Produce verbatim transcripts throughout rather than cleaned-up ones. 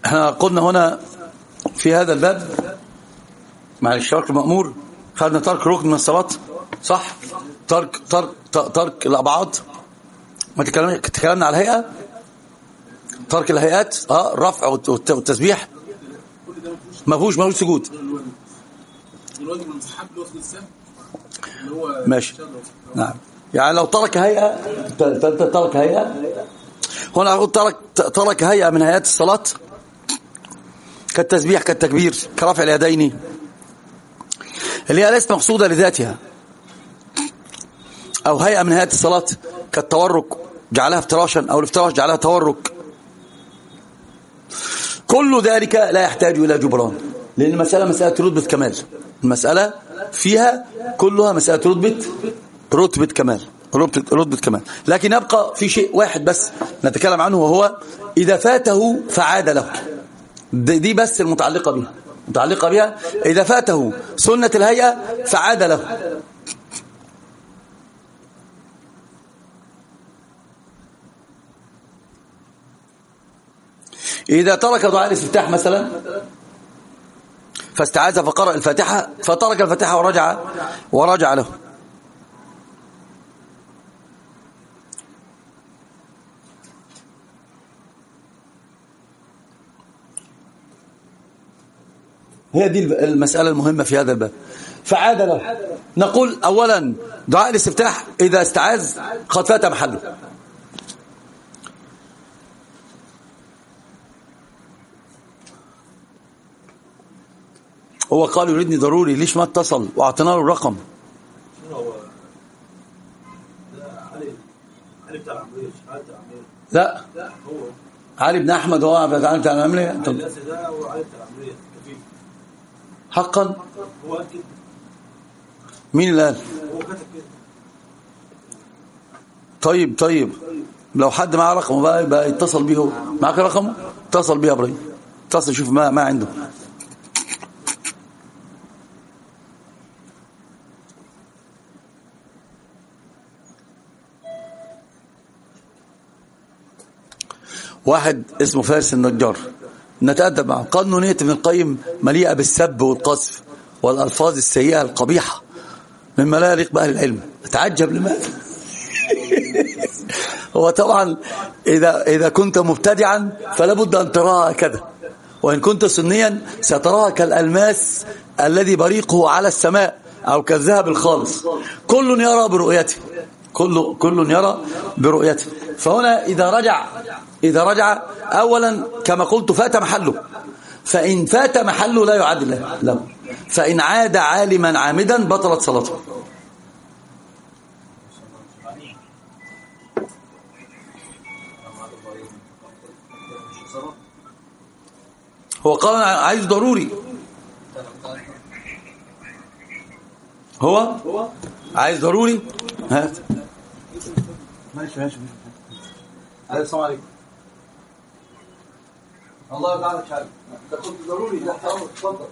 احنا قلنا هنا في هذا الباب مع الاشتراك المأمور خدنا ترك ركن من الصلاة، صح؟ ترك ترك ترك الأبعاد، ما تكلمنا على الهيئة، ترك الهيئات، اه الرفع والتسبيح، ما فيهوش ما فيهوش سجود. ماشي، نعم. يعني لو ترك هيئة، ترك هيئة هنا أقول ترك ترك هيئة من هيئات الصلاة كالتسبيح كالتكبير كرفع اليدين اللي هي ليست مقصودة لذاتها، أو هيئة من هيئات الصلاة كالتورك جعلها افتراشا، أو الافتراش جعلها تورك، كل ذلك لا يحتاج إلى جبران، لأن المسألة مسألة رتبة كمال، المسألة فيها كلها مسألة رتبة رتبة كمال رتبة, رتبة كمال. لكن يبقى في شيء واحد بس نتكلم عنه، وهو إذا فاته فعاد له. دي بس المتعلقة بها، متعلقة بها إذا فاته سنة الهيئة فعاد له. إذا ترك دعاء الاستفتاح مثلا فاستعاذ فقرأ الفاتحة فترك الفاتحة ورجع ورجع له. هي دي المسألة المهمة في هذا الباب. فعاد له، نقول أولا دعاء الاستفتاح إذا استعاذ قد فات محله، هو قال يريدني ضروري، ليش ما اتصل واعطينا له الرقم؟ لا علي بن احمد هو علي بتاع العمليه حقا. مين اللي قال؟ طيب طيب لو حد معاه رقمه بقى يبقى يتصل بيه. هو معاك رقمه؟ اتصل بيه يا ابراهيم، اتصل شوف ما ما عنده. واحد اسمه فارس النجار، نتأدب معه. قال نونية ابن القيم مليئة بالسب والقذف والألفاظ السيئة القبيحة مما لا يليق بأهل العلم. أتعجب لماذا؟ هو طبعا إذا إذا كنت مبتدعا فلا بد أن تراها كذا، وإن كنت سنيا ستراها كالألماس الذي بريقه على السماء أو كالذهب الخالص، كل يرى برؤيته، كل كل يرى برؤيته. فهنا إذا رجع إذا رجع أولا كما قلت فات محله، فإن فات محله لا يعاد له، فإن عاد عالما عامدا بطلت صلاته. هو قال عايز ضروري، هو عايز ضروري. هات ماشي ماشي ماشي. السلام عليكم. الله يجعلك حاجه انت كنت ضروري. لا اتفضل.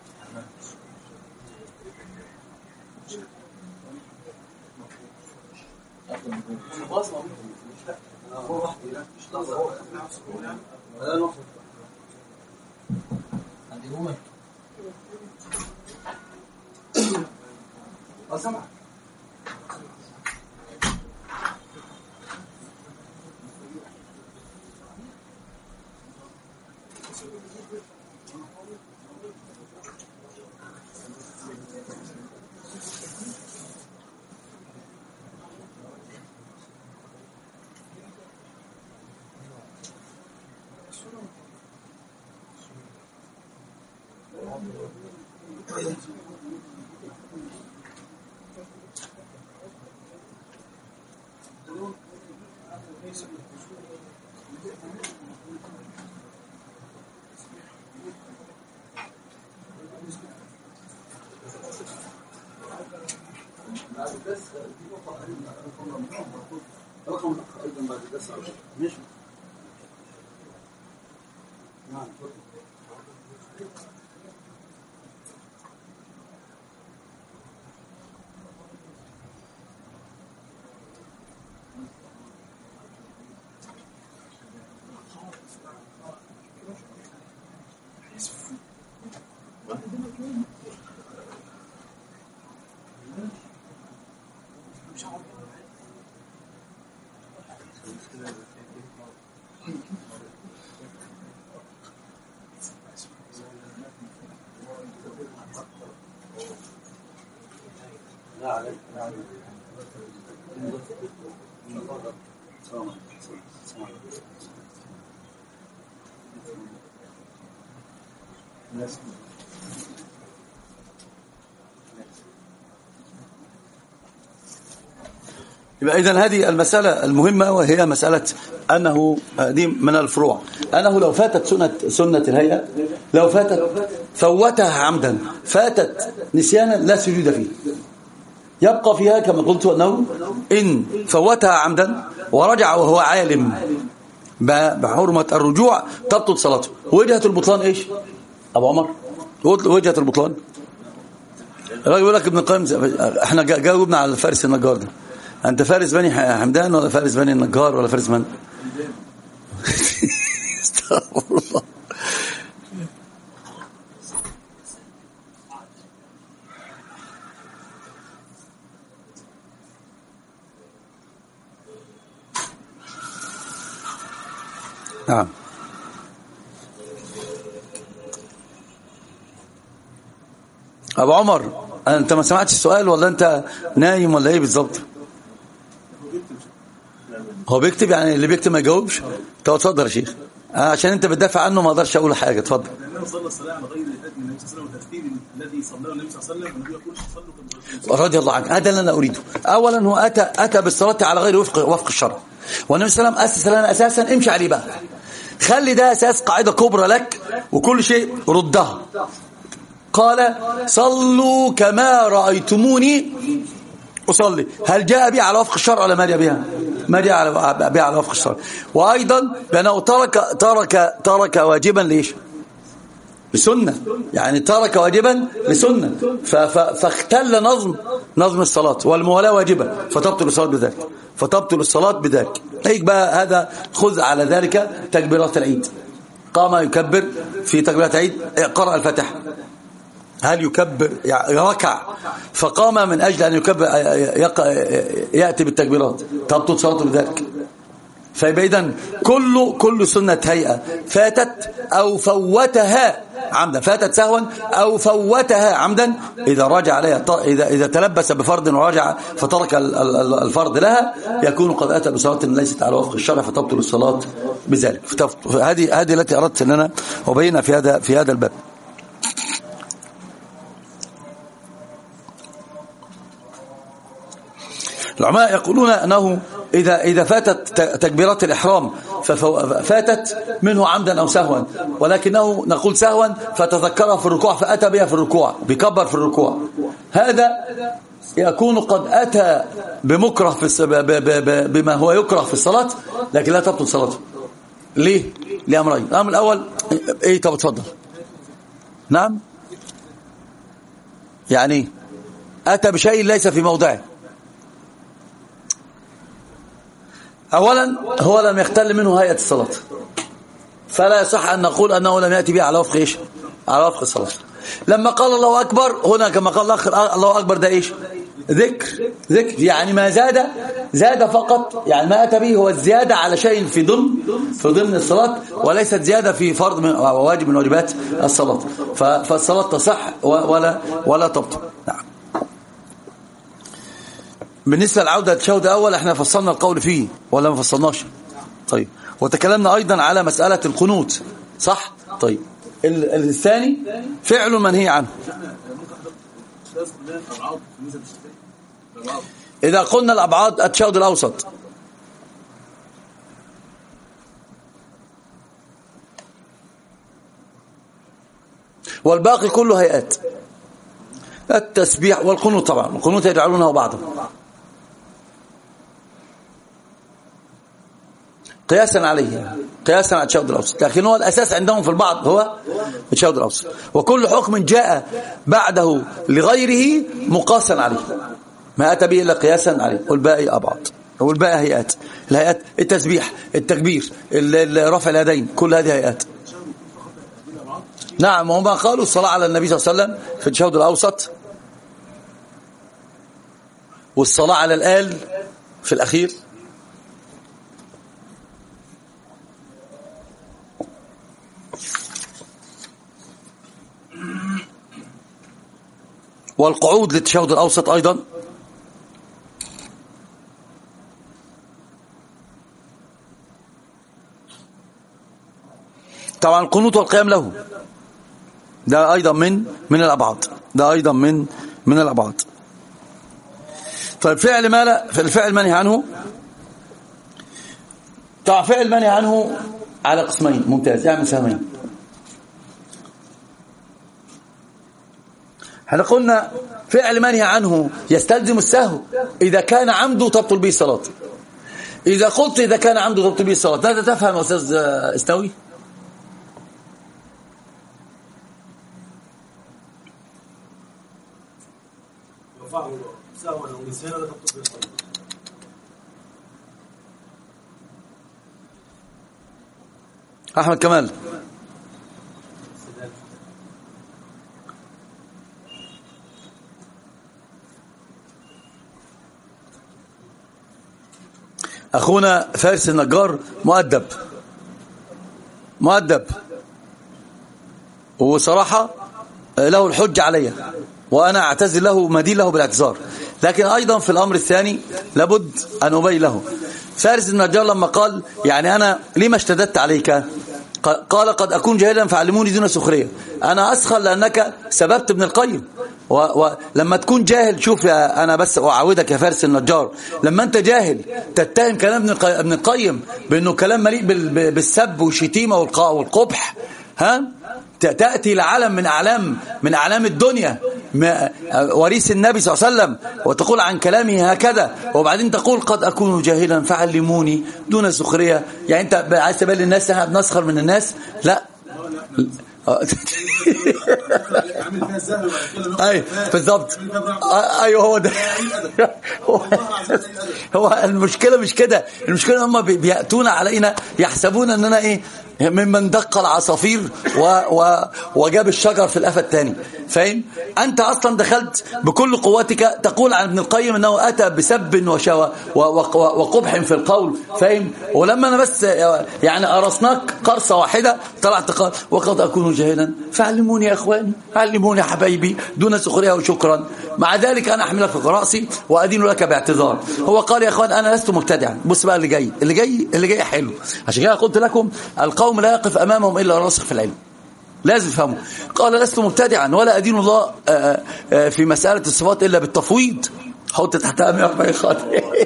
خلاص هو واحد مش لحظه هو لا لا عندي هو اسمع رقم ايضا بعد الدرس ماشي. نعم يبقى إذن هذه المسألة المهمة، وهي مسألة أنه دي من الفروع، أنه لو فاتت سنة سنة الهيئة، لو فاتت فوتها عمدا، فاتت نسيانا، لا سجود فيه، يبقى فيها كما قلت أنه إن فوتها عمدا ورجع وهو عالم بحرمة الرجوع تبطل صلاته. وجهة البطلان إيش أبو عمر؟ وجهة البطلان الراجل يقول لك ابن القيم، احنا جاوبنا على فارس النجار ده، أنت فارس بني حمدان ولا فارس بني النجار ولا فارس من؟ استغفر الله. نعم. أبو عمر، أنت ما سمعتش السؤال ولا أنت نايم ولا إيه بالظبط؟ هو بيكتب، يعني اللي بيكتب ما يجاوبش. طب اتفضل يا شيخ، عشان انت بتدافع عنه ما اقدرش اقول حاجه. اتفضل. لانه صلى الصلاه على غير الهدي النبي صلى الله عليه وسلم وترتيب الذي صلاه النبي صلى الله عليه وسلم، والنبي يقول صلوا كما رضي الله عنه. هذا اللي انا اريده. اولا هو اتى اتى بالصلاه على غير وفق وفق الشرع، والنبي صلى الله عليه وسلم اسس لنا اساسا، امشي عليه بقى، خلي ده اساس قاعده كبرى لك، وكل شيء ردها. قال صلوا كما رايتموني أصلي. هل جاء بها على وفق الشرع ولا ما جاء بها؟ ما جاء على بها على وفق الشرع. وأيضا بأنه ترك ترك ترك واجبا ليش؟ لسنة، يعني ترك واجبا لسنة، فاختل نظم نظم الصلاة، والموالاة واجبة فتبطل الصلاة بذلك، فتبطل الصلاة بذلك. هيك بقى هذا، خذ على ذلك تكبيرات العيد. قام يكبر في تكبيرات العيد، قرأ الفاتحة، هل يكبر يعني ركع فقام من أجل أن يكبر يأتي بالتكبيرات، تبطل صلاته بذلك. فيبقى إذن كل كل سنة هيئة فاتت أو فوتها عمدا، فاتت سهوا أو فوتها عمدا، إذا راجع عليها، إذا إذا تلبس بفرض وراجع فترك الفرض لها، يكون قد أتى بصلاة ليست على وفق الشرع، فتبطل الصلاة بذلك. هذه هذه التي أردت أن أنا أبينها في هذا في هذا الباب. العلماء يقولون أنه إذا إذا فاتت تكبيرات الإحرام ففاتت منه عمدا أو سهوا، ولكنه نقول سهوا فتذكرها في الركوع فأتى بها في الركوع، بكبر في الركوع، هذا يكون قد أتى بمكره في بما هو يكره في الصلاة، لكن لا تبطل صلاته. ليه؟ لأمرين. الأمر الأول إيه؟ طب اتفضل. نعم، يعني أتى بشيء ليس في موضعه. أولا هو لم يختل منه هيئة الصلاة، فلا يصح أن نقول أنه لم يأتي به على وفق إيش؟ على وفق الصلاة. لما قال الله أكبر هنا كما قال الآخر، الله أكبر ده إيش؟ ذكر، ذكر يعني ما زاد زاد فقط، يعني ما أتى به هو الزيادة على شيء في ضمن في ضمن الصلاة، وليست زيادة في فرض من واجب من واجبات الصلاة، فالصلاة تصح ولا ولا تبطل. نعم. بالنسبة للعودة التشهد الأول احنا فصلنا القول فيه ولا ما فصلناش؟ طيب. وتكلمنا أيضا على مسألة القنوت، صح؟ طيب. الثاني فعل منهي عنه. إذا قلنا الأبعاد التشهد الأوسط، والباقي كله هيئات، التسبيح والقنوت، طبعا القنوت يجعلونه بعضا قياسا عليه، قياسا على التشهد الأوسط، لكن هو الأساس عندهم في البعض هو التشهد الأوسط، وكل حكم جاء بعده لغيره مقاسا عليه، ما أتى به إلا قياسا عليه، والباقي أبعاد، والباقي هيئات. الهيئات التسبيح، التكبير، رفع اليدين، كل هذه هيئات. نعم، وهم قالوا الصلاة على النبي صلى الله عليه وسلم في التشهد الأوسط، والصلاة على الآل في الأخير، والقعود للتشهد الأوسط أيضا، طبعا القنوت والقيام له ده أيضا من من الأبعاد، ده أيضا من من الأبعاد. طيب فعل ما لا الفعل منهي عنه، طبعا فعل منهي عنه على قسمين. ممتاز، يعني سهمين. احنا قلنا فعل منهي عنه يستلزم السهو إذا كان عمده تبطل به الصلاة. إذا قلت إذا كان عمده تبطل به الصلاة، ماذا تفهم يا أستاذ استوي؟ أحمد كمال. أخونا فارس النجار مؤدب مؤدب وصراحة له الحجة علي، وأنا أعتذر له مدين له بالاعتذار، لكن أيضا في الأمر الثاني لابد أن أبين له. فارس النجار لما قال يعني أنا لما اشتددت عليك، قال قد أكون جاهلا فعلموني دون سخرية. أنا أسخل لأنك سببت ابن القيم، ولما تكون جاهل، شوف يا أنا بس أعودك يا فارس النجار، لما أنت جاهل تتهم كلام ابن القيم بأنه كلام مليء بالسب والشتيمة والقبح، ها تأتي لعلم من أعلام من أعلام الدنيا وريث النبي صلى الله عليه وسلم وتقول عن كلامه هكذا، وبعدين تقول قد أكون جاهلا فعلموني دون سخرية. يعني أنت عايز تبين للناس احنا بنسخر من الناس؟ لا اي بالضبط، ايوه هو ده. هو المشكله مش كده، المشكله هم بياتون علينا يحسبون اننا ايه ممن دق العصافير و و وجاب الشجر في القفا الثاني، فاهم؟ انت اصلا دخلت بكل قوتك تقول عن ابن القيم انه اتى بسب وشوى وقبح في القول، فاهم؟ ولما انا بس يعني قرصناك قرصه واحده طلعت قال وقد اكون جاهلا فعلموني يا اخواني، علموني يا حبايبي دون سخريه وشكرا. مع ذلك انا احملك في راسي وادين لك باعتذار. هو قال يا اخوان انا لست مبتدعا. بص بقى اللي جاي اللي جاي اللي جاي حلو، عشان كده قلت لكم القوم لا يقف امامهم الا راسخ في العلم، لازم تفهموا. قال لست مبتدعا ولا ادين الله في مساله الصفات الا بالتفويض. حط تحتها مئة وأربعين خط.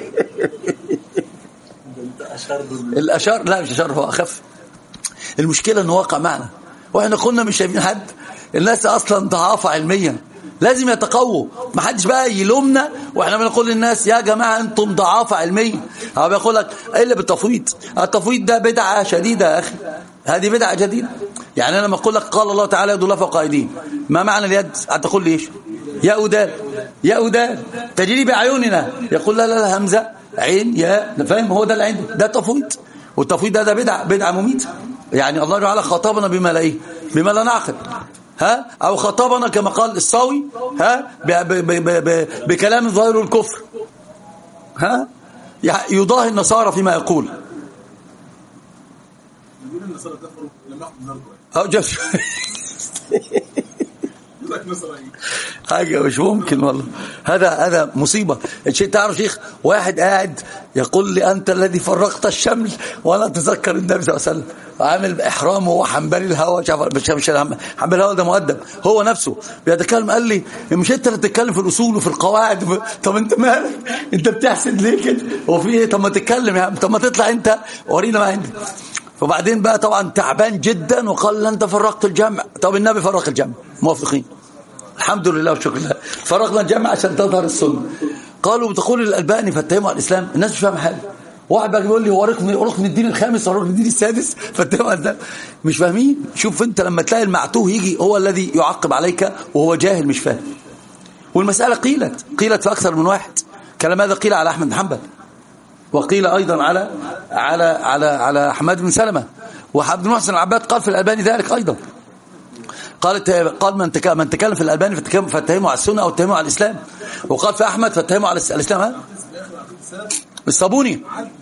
الاشار لا مش اشار، هو اخف. المشكله انه واقع معنا واحنا قلنا مش شايفين حد. الناس اصلا ضعافه علميا، لازم يتقووا. ما حدش بقى يلومنا واحنا بنقول للناس يا جماعه انتم ضعافه علميا. هو بيقول لك الا بالتفويض. التفويض ده بدعه شديده يا اخي، هذه بدعه جديده. يعني انا لما اقول لك قال الله تعالى يد الله فوق ايديهم، ما معنى اليد؟ هتقول لي ايش؟ يا أدال يا أدال تجري باعيننا. يقول لا لا لا همزه عين يا، فاهم؟ هو ده اللي عنده، ده تفويض. والتفويض ده ده بدعه بدعه مميته. يعني الله تعالى خاطبنا بما لا ايه بما لا نعقل، ها او خاطبنا كما قال الصاوي ها ب ب ب ب بكلام ظاهر الكفر، ها يضاهي النصارى فيما يقول. يقول النصارى كفروا لما يحكم اه جف حاجة مش ممكن والله. هذا هذا مصيبة. الشيء تعرف شيخ واحد قاعد يقول لي أنت الذي فرقت الشمل، وأنا أتذكر النبي صلى الله عليه وسلم عامل إحرامه وحنبل الهوى، مش مش حنبل الهوى ده مؤدب هو نفسه بيتكلم. قال لي مش أنت اللي تتكلم في الأصول وفي القواعد؟ طب أنت مالك؟ أنت بتحسد ليه كده؟ وفي إيه؟ طب ما تتكلم يا عم، طب ما تطلع أنت ورينا ما عندك. وبعدين بقى طبعا تعبان جدا وقال أنت فرقت الجمع. طب النبي فرق الجمع، موافقين الحمد لله والشكر لله، فرقنا الجمع عشان تظهر السنه. قالوا بتقول الألباني فاتهموا على الإسلام. الناس مش فاهمه حاجه. واحد بقى بيقول لي هو ركن ركن الدين الخامس ولا ركن الدين السادس، فاتهموا على الإسلام. مش فاهمين. شوف انت لما تلاقي المعتوه يجي هو الذي يعقب عليك وهو جاهل مش فاهم. والمساله قيلت قيلت في اكثر من واحد. كلام هذا قيل على احمد بن حنبل، وقيل ايضا على على على على حماد بن سلمة، وعبد المحسن العباد قال في الألباني ذلك ايضا. قالت قال من تكلم من تكلم في الألباني فاتهموا على السنه او اتهموا على الاسلام، وقال في احمد فاتهموا على الاسلام. ها الصابوني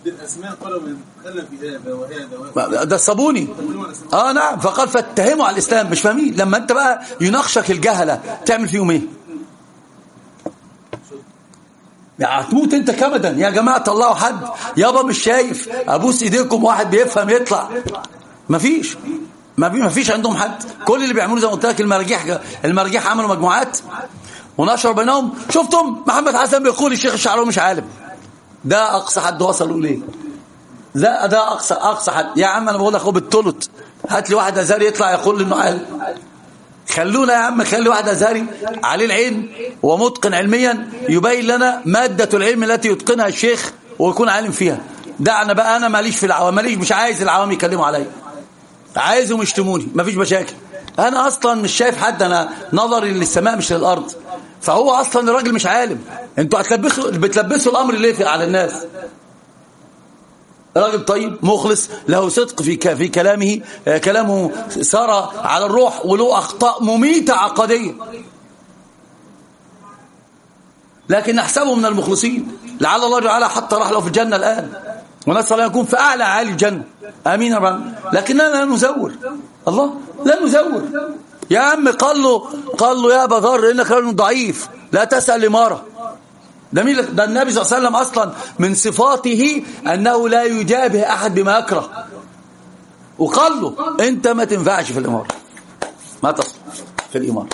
ده الصابوني اه نعم. فقال فاتهموا على الاسلام. مش فاهمين. لما انت بقى يناقشك الجهله تعمل فيهم ايه؟ يعني هتموت انت كمدا. يا جماعه طلعوا حد يابا مش شايف، ابوس ايديكم واحد بيفهم يطلع. مفيش ما فيش عندهم حد. كل اللي بيعملوا زي ما قلت لك المراجيح المراجيح عملوا مجموعات ونشروا بينهم. شفتم محمد حسن بيقول الشيخ الشعراوي مش عالم. ده اقصى حد وصلوا ليه. ده ده اقصى اقصى حد. يا عم انا بقول لك هو بالتلت هات لي واحد ازهري يطلع يقول انه عالم. خلونا يا عم خلي واحد ازهري عليه العين ومتقن علميا يبين لنا ماده العلم التي يتقنها الشيخ ويكون عالم فيها. دعنا بقى انا ماليش في العوام ماليش مش عايز العوام يكلموا عليا. عايزهم يشتموني مفيش مشاكل. انا اصلا مش شايف حد. انا نظري للسماء مش للارض. فهو اصلا الراجل مش عالم. انتوا هتلبسوا بتلبسوا الامر ليه على الناس. راجل طيب مخلص له صدق في في كلامه. كلامه سار على الروح وله اخطاء مميته عقديه لكن نحسبه من المخلصين. لعل الله تعالى حتى راح له في الجنه الان ونسال الله يكون في اعلى عالي الجنه. امين يا رب. لكننا لا نزور الله لا نزور. يا عم قال له قال له يا ابا ذر انك رجل ضعيف لا تسال الاماره. ده مين ده؟ النبي صلى الله عليه وسلم اصلا من صفاته انه لا يجابه احد بما يكره. وقال له انت ما تنفعش في الاماره ما تصلح في الاماره.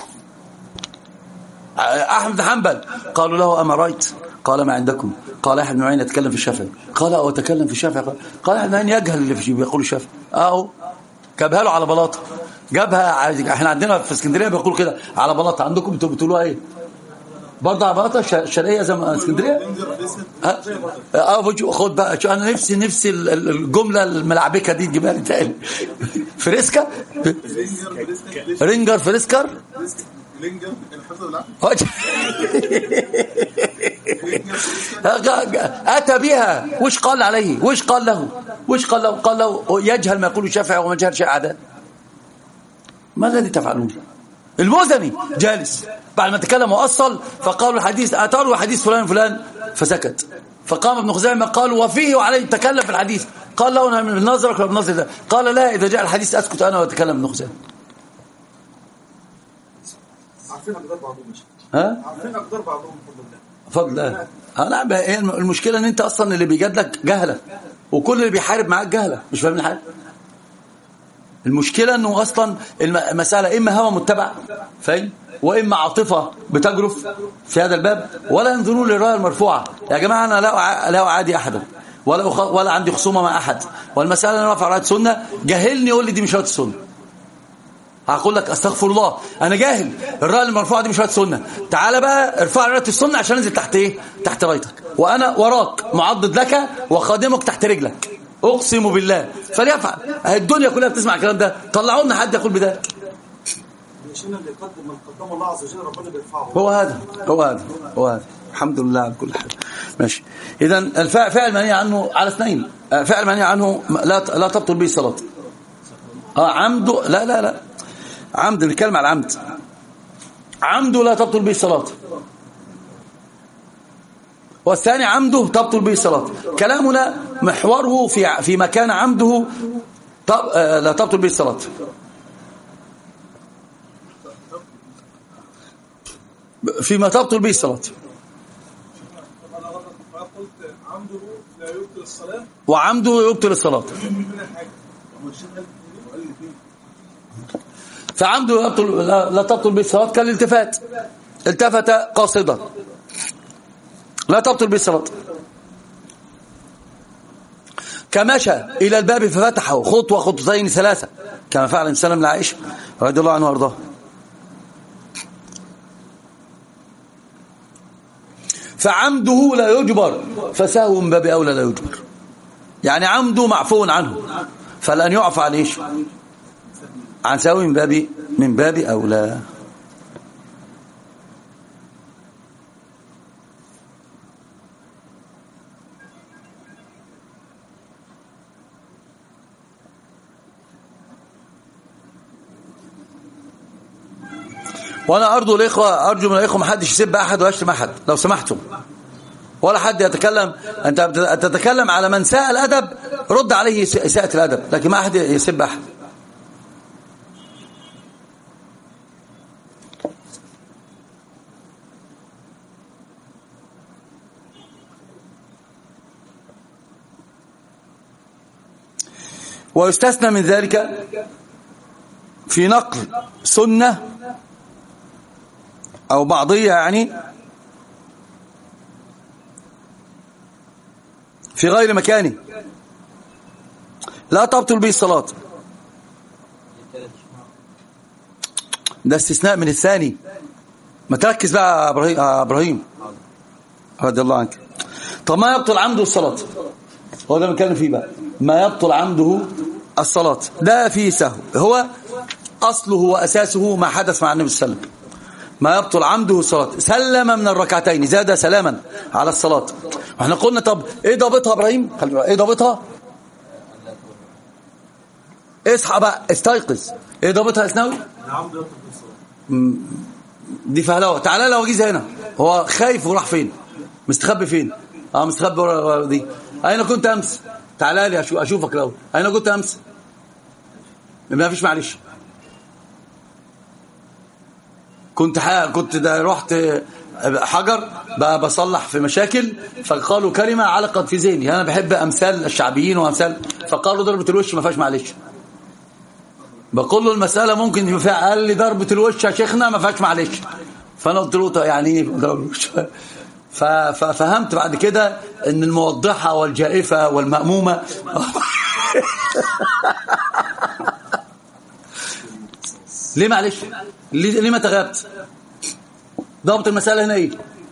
احمد بن حنبل قالوا له اما رايت قال ما عندكم قال احد بن معين يتكلم في الشافعي قال او اتكلم في الشافعي قال احد من يجهل اللي في بيقول الشافعي اهو جابها له على بلاطه. جابها احنا عندنا في اسكندريه بيقولوا كده على بلاطه. عندكم انتوا بتقولوها ايه برضه على بلاطه الشرقيه زي ما اسكندريه. اه خد بقى شو انا نفسي نفسي الجمله الملعبكه دي تجيبها لي تاني. فريسكا رينجر فريسكر أتى بها. وش قال عليه وش قال له وش قال له قال له يجهل ما يقول الشافعي وما جهل شيء عداء. ما الذي تفعلون. المزني جالس بعد ما تكلم وأصل فقالوا الحديث أتروا حديث فلان فلان فسكت. فقام ابن خزيمة قالوا وفيه وعليه تكلم في الحديث قال له أنا من نظرك ولا من نظر ده قال لا إذا جاء الحديث أسكت أنا وأتكلم ابن خزيمة. عارفين أقدار بعضهم مش ها عارفين أقدار بعضهم فضل الله. لا هي المشكلة ان انت اصلا اللي بيجادلك جهلة وكل اللي بيحارب معاك جهلة مش فاهمين حاجة. المشكلة انه اصلا المسألة اما هوى متبع فاهم واما عاطفة بتجرف في هذا الباب ولا ينظرون للراية المرفوعة. يا جماعة انا لا لا اعادي احدا ولا ولا عندي خصومة مع احد والمسألة انا رافع راية سنة جاهلني يقول لي دي مش راية السنة هقول لك استغفر الله انا جاهل الرايه المرفوعه دي مش رايه سنه. تعالى بقى ارفع رايه السنه عشان انزل تحت ايه تحت رايتك وانا وراك معضد لك وخادمك تحت رجلك اقسم بالله فليفعل. الدنيا كلها بتسمع الكلام ده طلعوا لنا حد يقول بذلك. عشان اللي يقدم من قدم الله عز وجل ربنا بيرفعه. هو هذا هو هذا هو هذا الحمد لله على كل حال. ماشي. اذا الفعل فعل منهي عنه على اثنين. فعل منهي عنه لا لا تبطل به الصلاه. اه عمده لا لا لا عمد الكلمة على العمد عمده لا تبطل به الصلاة والثاني عمده تبطل به الصلاة. كلامنا محوره في في مكان عمده طب لا تبطل به الصلاة. فيما تبطل به الصلاة وعمده يبطل الصلاة. فعمده يبطل لا تبطل به الصلاة كالالتفات التفت قاصدا لا تبطل به الصلاة. كمشى إلى الباب ففتحه خطوة خطوتين ثلاثة كما فعل النبي صلى الله عليه وسلم لعائشة رضي الله عنها وارضاها. فعمده لا يجبر فسهو من باب أولى لا يجبر. يعني عمده معفو عنه فلأن يعفى عن إيش عن سهو من باب من باب أولى. وانا ارجو الاخوه ارجو من الاخوه ما حدش يسب احد ويشتم احد لو سمحتم ولا حد يتكلم. انت تتكلم على من ساء الادب رد عليه اساءة الادب لكن ما احد يسب احد. ويستثنى من ذلك في نقل سنة أو بعضية يعني في غير مكانه لا تبطل به الصلاة. ده استثناء من الثاني. ما تركز بقى يا إبراهيم رضي الله عنك. طب ما يبطل عمده الصلاة، هو ده بنتكلم فيه بقى. ما يبطل عمده الصلاة ده فيه سهو، هو أصله وأساسه ما حدث مع النبي صلى الله عليه وسلم. ما يبطل عمده الصلاة، سلم من الركعتين زاد سلاما على الصلاة. واحنا قلنا طب ايه ضابطها ابراهيم؟ ايه ضابطها؟ اصحى بقى استيقظ. ايه ضابطها اسناوي؟ دي فهلوه. تعالى لو اجيز هنا، هو خايف وراح فين؟ مستخبي فين؟ اه مستخبي ورا دي. اين كنت امس؟ تعالى لي اشوفك الاول. اين كنت امس؟ ما فيش معلش. كنت كنت ده رحت حجر بقى بصلح في مشاكل، فقالوا كلمة علقت في ذهني. انا بحب امثال الشعبيين وامثال، فقالوا ضربة الوش ما فيهاش معلش. بقول له المسألة ممكن يبقى فيها، قال لي ضربة الوش يا شيخنا ما فيهاش معلش. فانا قلت له يعني ايه ضربة الوش؟ ففهمت بعد كده ان الموضحة والجائفة والمأمومة ليه معلش؟ ليه, ليه ما تغابت؟ ضابط المسألة هنا ايه؟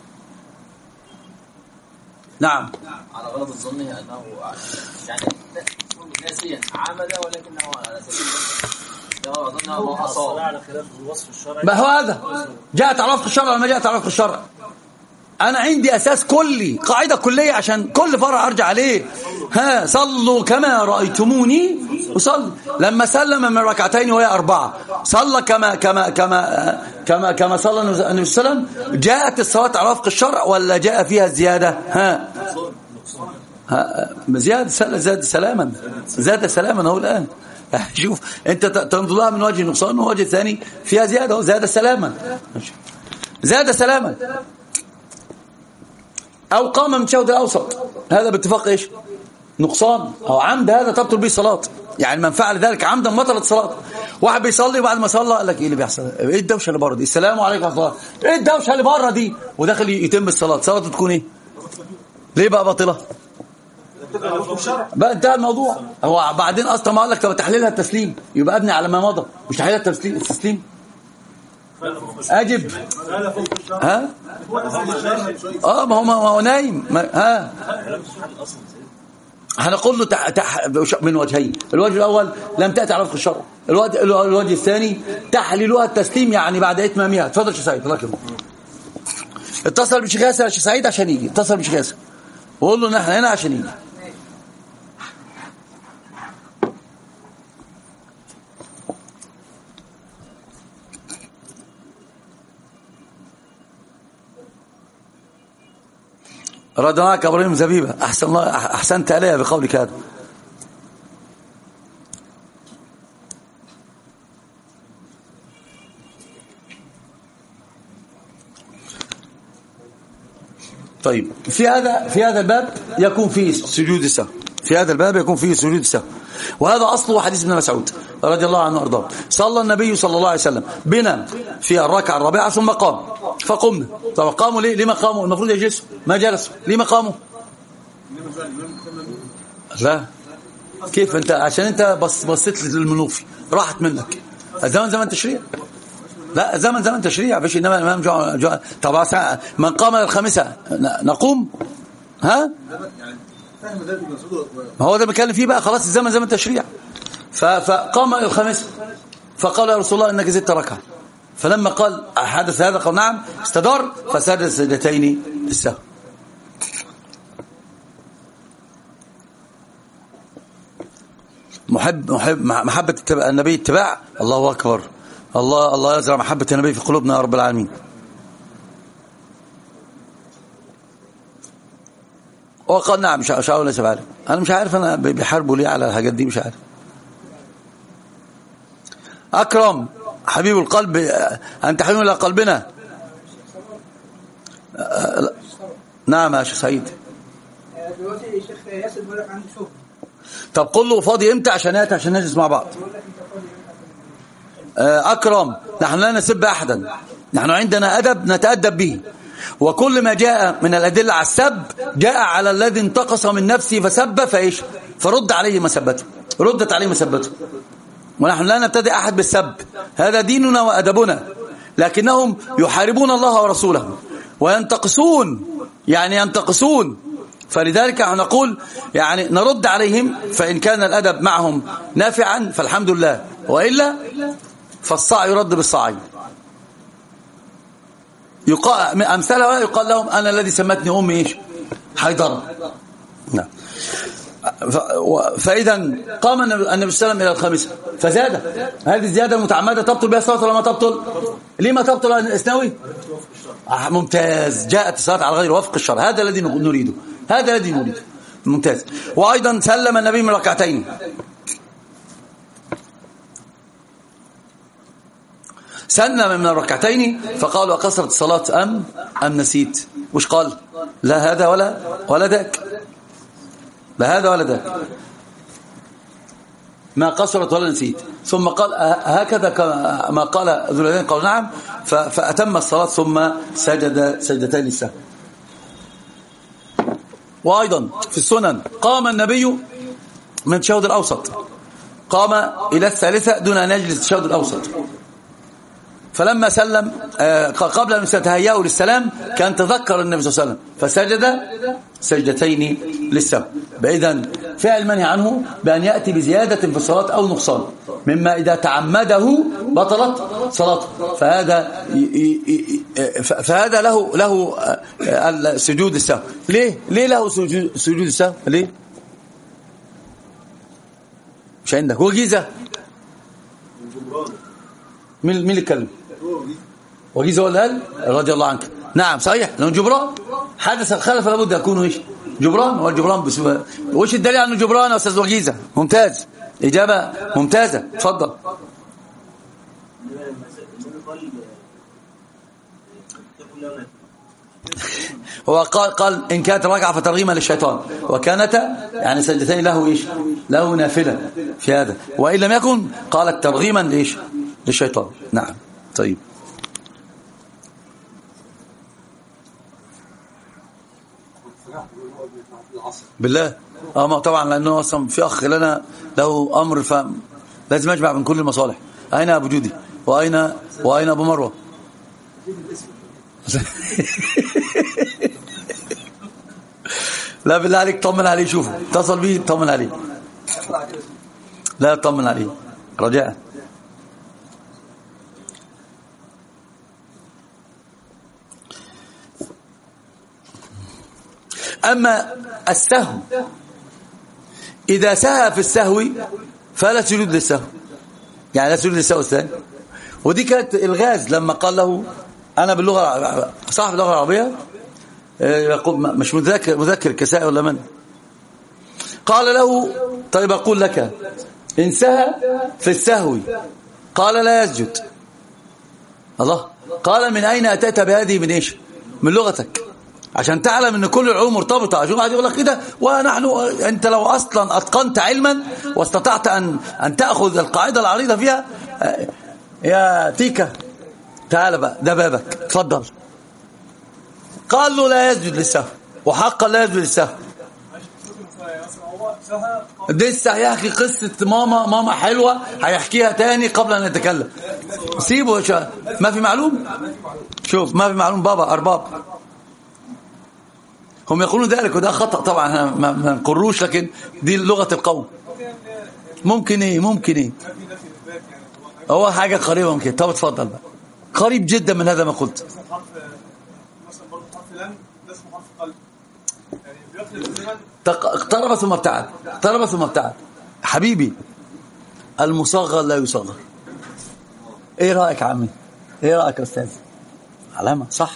نعم على غلط الظن انه يعني ناسيا عمل ولكنه على سبيل اظن هو اصاب على خلاف الوصف الشرعي. ما هو هذا جاءت على وفق الشرع ولا ما جاءت على وفق الشرع؟ انا عندي اساس كلي، قاعده كليه عشان كل فرع ارجع عليه. ها صلوا كما رايتموني وصلي. لما سلم من ركعتين وهي اربعه صلى كما كما كما كما كما صلى النبي صلى الله عليه وسلم. جاءت الصلاه على وفق الشرع ولا جاء فيها الزياده؟ ها, ها زياده زاد سلاما زاد سلاما اهو الان. شوف انت تنظر لها من وجه النقصان ووجه ثاني فيها زياده اهو. زاد سلاما زاد سلاما أو قام من التشهد الأوسط، هذا باتفاق إيش؟ نقصان أو عمد، هذا تبطل به الصلاة. يعني من فعل ذلك عمدا بطلت الصلاة. واحد بيصلي وبعد ما صلى قال لك إيه اللي بيحصل؟ إيه الدوشة اللي بره دي؟ السلام عليكم ورحمة الله. إيه الدوشة اللي بره دي؟ وداخل يتم الصلاة، صلاته تكون إيه؟ ليه بقى باطلة؟ بقى انتهى الموضوع. هو بعدين أصلا ما قال لك طب تحليلها التسليم، يبقى أبني على ما مضى، مش تحليلها التسليم التسليم أجب. ها؟ اه ما هو ما هو نايم. ها هنقول له تح تح من وجهين. الوجه الأول لم تأتي على وفق الشرع. الوجه, الوجه الثاني تحليلها التسليم يعني بعد إتمامها. تفضل شيخ سعيد الله يكرمك. اتصل بشيخ ياسر شيخ سعيد عشان يجي. اتصل بشيخ ياسر وقول له ان احنا هنا عشان يجي. ردناك ابراهيم زبيبه. احسن الله احسنت عليها بقولك هذا. طيب في هذا في هذا الباب يكون فيه سجود السهو. في هذا الباب يكون فيه سجود السهو، وهذا أصله حديث ابن مسعود رضي الله عنه وارضاه. صلى النبي صلى الله عليه وسلم بنا في الركعة الرابعة ثم قام فقمنا. طب قاموا ليه؟ لما قاموا؟ المفروض يجلسوا، ما جلسوا. لما قاموا؟ لا كيف انت؟ عشان انت بص بصيت للمنوفي راحت منك. زمن زمن تشريع. لا زمن زمن تشريع باش انما الامام جوع جوع. طب من قام للخامسة نقوم. ها ما هو ده بيتكلم فيه بقى. خلاص الزمن زمن تشريع. فقام الخامسة فقال يا رسول الله انك زدت ركعه. فلما قال حدث هذا قال نعم استدار فسجد سجدتين للسهو. محب محب محبة النبي اتباع. الله أكبر. الله الله يزرع محبة النبي في قلوبنا يا رب العالمين. وقال نعم شاء ليس بعلم. أنا مش عارف أنا بيحاربوا ليه على الحاجات دي، مش عارف. أكرم حبيب القلب أنت حبيب إلى قلبنا. نعم يا شيخ سعيد. دلوقتي الشيخ ياسر بيقول لك عنده شغل. طب قل له فاضي امتى عشان ياتي عشان نجلس مع بعض. أكرم، نحن لا نسب أحدا، نحن عندنا أدب نتأدب به، وكل ما جاء من الأدلة على السب جاء على الذي انتقص من نفسه فسب فإيش فرد عليه مسبته، ردت عليه مسبته. ونحن لا نبتدئ أحد بالسب، هذا ديننا وأدبنا، لكنهم يحاربون الله ورسوله وينتقصون، يعني ينتقصون، فلذلك نقول يعني نرد عليهم، فإن كان الأدب معهم نافعا فالحمد لله، وإلا فالصاع يرد بالصاعين. يقال أمثالها يقال لهم أنا الذي سمتني أمي إيش حيدرة. نعم. فإذا قام النبي صلى الله عليه وسلم إلى الخامسة فزاد، هذه الزيادة المتعمدة تبطل بها الصلاة ولا ما تبطل؟ ليه ما تبطل الإسنوي؟ ممتاز، جاءت الصلاة على غير وفق الشرع، هذا الذي نريده، هذا الذي نريده، ممتاز. وأيضا سلم النبي من ركعتين، سلم من الركعتين فقالوا أقصرت الصلاة أم أم نسيت؟ وش قال؟ لا هذا ولا ولا ذاك، لا هذا ولا ذاك، ما قصرت ولا نسيت. ثم قال هكذا ما قال ذو اليدين، قال نعم، فأتم الصلاة ثم سجد سجدتين للسهو. وأيضا في السنن قام النبي من التشهد الأوسط، قام إلى الثالثة دون أن يجلس التشهد الأوسط، فلما سلم قبل أن يتهيأوا للسلام كان تذكر النبي صلى الله عليه وسلم فسجد سجدتين للسهو. إذن فعل منهي عنه بأن يأتي بزيادة في الصلاة أو نقصان، مما إذا تعمده بطلت صلاته، فهذا فهذا له له السجود السهو. ليه ليه له سجود السهو؟ ليه مش عندك وجيزة؟ مين مين اللي اتكلم؟ وجيزة ولا قال رضي الله عنك؟ نعم صحيح، لأنه جبران حدث الخلف لابد يكون ايش؟ جبران. والجبران بسبب وش الدليل عنه جبران يا استاذ وجيزة؟ ممتاز، إجابة ممتازة، اتفضل. هو قال قال إن كانت ركعة فترغيما للشيطان، وكانت يعني سجدتين له ايش؟ له نافلة في هذا، وإن لم يكن قالت ترغيما ليش؟ للشيطان. نعم طيب. بالله اه ما طبعا، لانه اصلا في اخ لنا له امر فلازم اجمع من كل المصالح. اين ابو جودي واين واين ابو مروه؟ لا بالله عليك طمن عليه، شوفه اتصل بيه طمن عليه، لا طمن عليه رجاء. أما السهو إذا سهى في السهو فلا سجود للسهو، يعني لا سجود للسهو الثاني. ودي كانت الغاز لما قال له أنا باللغة صاحب اللغة العربية يقول مش مذكر مذكر كسائي ولا من، قال له طيب أقول لك إن سهى في السهو قال لا يسجد. الله، قال من أين أتيت بهذه من إيش؟ من لغتك، عشان تعلم ان كل العلوم مرتبطه. عشان واحد يقول لك كده ونحن، انت لو اصلا اتقنت علما واستطعت ان ان تاخذ القاعده العريضه فيها، يا تيكا تعال بقى ده بابك اتفضل. قال له لا يسجد للسهو، وحقا لا يسجد للسهو. لسه هيحكي قصه ماما ماما حلوه هيحكيها تاني قبل ان يتكلم. سيبه شا. ما في معلوم، شوف ما في معلوم بابا ارباب، هم يقولون ذلك وده خطأ طبعا، ما نقروش، لكن دي لغة القوم. ممكن ايه ممكن ايه هو حاجة قريبة ممكن. طب اتفضل بقى، قريب جدا من هذا ما قلت. اقترب ثم ابتعد، اقترب ثم ابتعد. حبيبي المصغر لا يصغر. ايه رأيك عمي؟ ايه رأيك يا استاذ؟ علامة صح.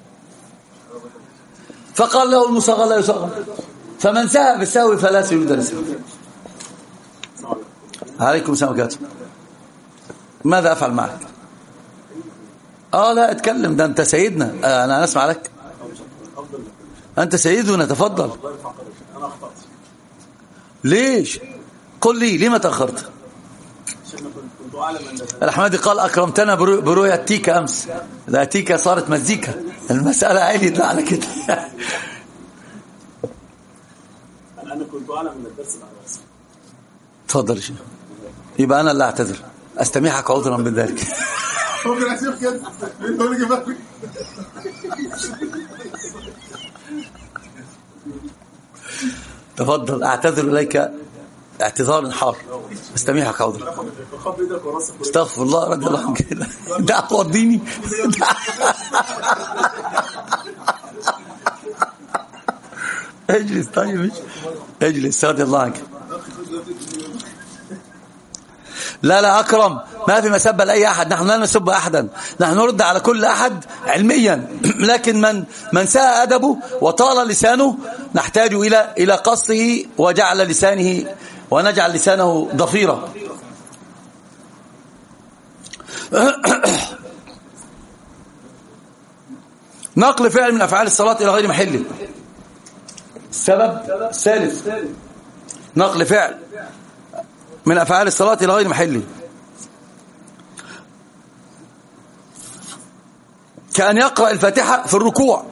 فقال له المصغر لا يصغر، فمن سهى بالسهو فلا سجود للسهو. عليكم السلام عليكم. ماذا أفعل معك؟ آه لا اتكلم، ده أنت سيدنا، آه أنا أسمع لك، أنت سيدنا تفضل. ليش؟ قل لي ليه ما تأخرت؟ الأحمدي قال أكرمتنا برؤية تيكا أمس. لا تيكا صارت مزيكا، المسألة عليت على كده. أنا كنت أعلم من الدرس العباسي. تفضل شيخ. يبقى أنا اللي أعتذر، أستميحك عذرا بذلك. ممكن أشوف كده تفضل، أعتذر إليك اعتذار حار، استميحك عذرا. استغفر الله رضي الله عنك. ده هتوضيني. اجلس طيب، اجلس رضي الله عنك. لا لا أكرم، ما في مسبة لأي أحد، نحن لا نسب أحدا، نحن نرد على كل أحد علميا، لكن من من ساء أدبه وطال لسانه نحتاج إلى إلى قصه وجعل لسانه ونجعل لسانه ضفيرا. نقل فعل من أفعال الصلاة إلى غير محله. السبب الثالث، نقل فعل من أفعال الصلاة إلى غير محله، كأن يقرأ الفاتحة في الركوع،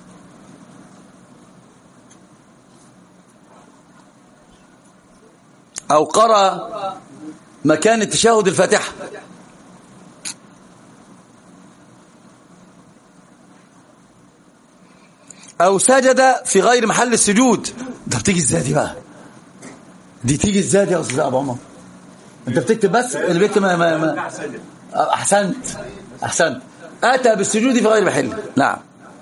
أو قرأ مكان التشهد الفاتحة، أو سجد في غير محل السجود. ده بتيجي ازاي دي بقى؟ دي تيجي ازاي يا أستاذ أبو عمر؟ أنت بتكتب بس اللي بيكتب ما, ما, ما أحسنت أحسنت أتى بالسجود في غير محله. نعم.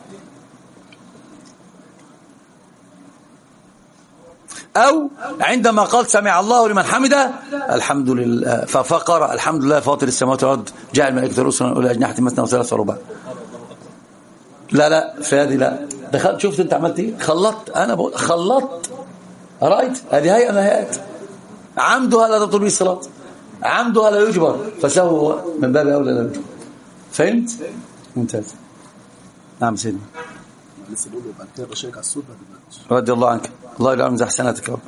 أو عندما قال سمع الله لمن حمده الحمد لله، ففقر الحمد لله فاطر السماوات والأرض جعل الملائكة رسلا أولي أجنحة مثنى وثلاث ورباع. لا لا في هذه لا، دخلت شفت أنت عملت إيه؟ خلطت. أنا بقول خلطت. رأيت هذه هيئة من الهيئات، عمدها لا تطلب به الصلاة، عمدها لا يجبر، فسهو من باب أولى لا يجبر. فهمت؟ ممتاز. نعم سيدنا. لسه بقول بعد كده بشيك على الصوت رضي الله عنك، الله يجعل من احساناتك يا رب.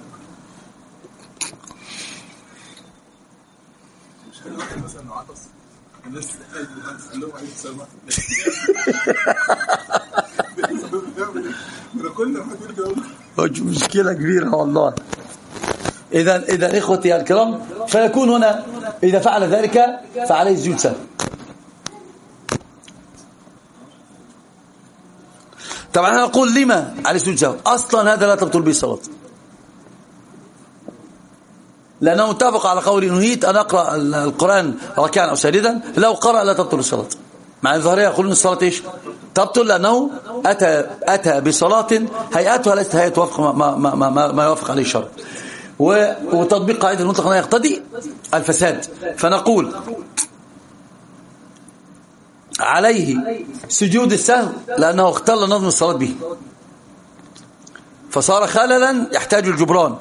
مثلا لو عطس الناس اللي هو عليه السلام مشكلة كبيرة والله. إذا إذا إخوتي الكرام، فيكون هنا إذا فعل ذلك فعليه السجود سهو. طبعا أنا أقول لما عليه السجود سهو؟ أصلا هذا لا تبطل به الصلاة، لأنه متفق على قول نهيت أن أقرأ القرآن راكعا أو ساجدا، لو قرأ لا تبطل الصلاة. مع الظاهرية يقولون الصلاة إيش؟ تبطل، لأنه أتى أتى بصلاة هيئتها ليست هيئة وفق ما, ما, ما, ما, ما يوافق عليه الشرع، وتطبيق قاعدة المطلق لا يقتضي الفساد. فنقول عليه سجود السهو لأنه اختل نظم الصلاة به، فصار خللا يحتاج الجبران،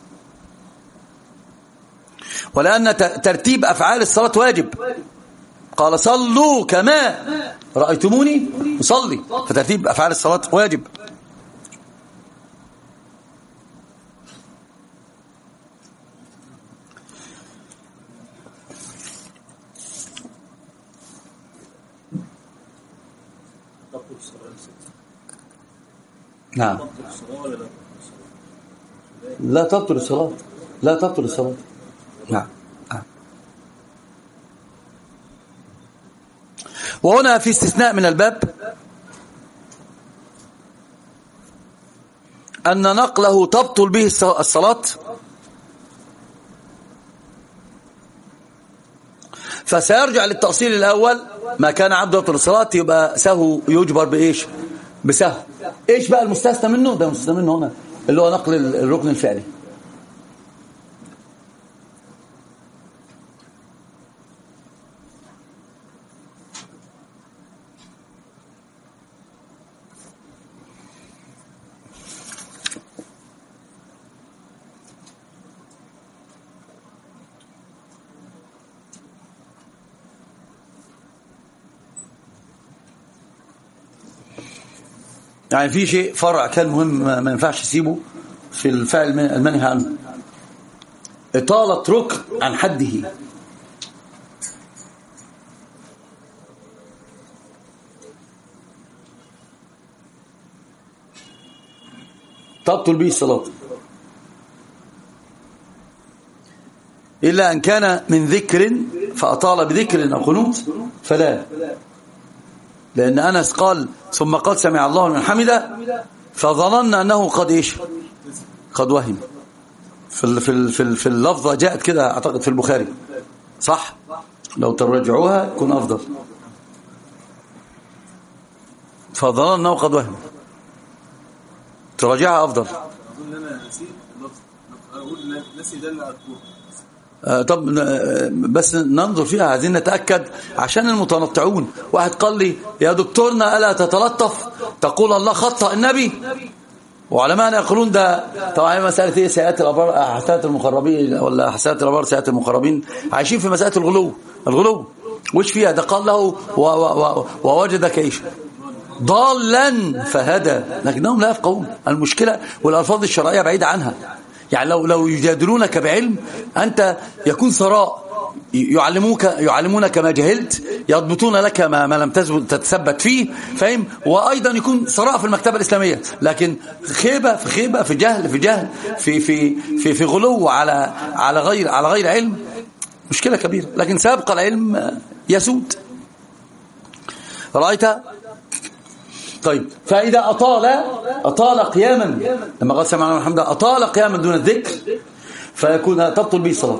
ولأن ترتيب أفعال الصلاة واجب. قال صلوا كما رأيتموني أصلي، فترتيب أفعال الصلاة واجب. نعم. لا تبطل الصلاة، لا تبطل الصلاة. نعم. وهنا في استثناء من الباب، أن نقله تبطل به الصلاة، فسيرجع للتأصيل الأول، ما كان عبده يبطل الصلاة يبقى سهو يجبر بإيش؟ بسهو. إيش بقى المستثنى منه؟ ده المستثنى منه هنا اللي هو نقل الركن الفعلي. يعني في شيء فرع كان مهم ما ينفعش يسيبه في الفعل المنهي عنه، إطالة ركن عن حده. تبطل به الصلاة إلا أن كان من ذكر فأطال بذكر أو قنوت فلا، لأن أنس قال ثم قال سمع الله لمن حمده فظننا أنه قد إيش قد وهم. في في في في اللفظة جاءت كده أعتقد في البخاري صح، لو ترجعوها يكون أفضل. فظننا أنه قد وهم، تراجعها أفضل. أقول أنا نسيت اللفظ، أقول نسي ده اللي أذكره. آه طب بس ننظر فيها، عايزين نتأكد عشان المتنطعون. واحد قال لي يا دكتورنا ألا تتلطف تقول الله خطأ النبي، وعلماء يقولون ده طبعا مسألة ايه سيئات الأبرار حسنات المقربين ولا حسنات الأبرار سيئات المقربين، عايشين في مسألة الغلو. الغلو وش فيها؟ ده قال له ووجدك ايش ضالا فهدى، لكنهم لا يفقهون المشكلة. والألفاظ الشرعية بعيدة عنها. يعني لو لو يجادلونك بعلم أنت يكون ثراء، يعلموك يعلمونك ما جهلت، يضبطون لك ما, ما لم تتثبت فيه، فاهم؟ وأيضا يكون ثراء في المكتبة الإسلامية. لكن خيبة في خيبة في جهل في جهل في في في, في غلو على على غير على غير علم، مشكلة كبيرة. لكن سابق العلم يسود. رأيت؟ طيب فإذا أطال أطال قياما، لما قال سمعنا الحمد أطال قياما دون الذكر فيكون تبطل به الصلاة.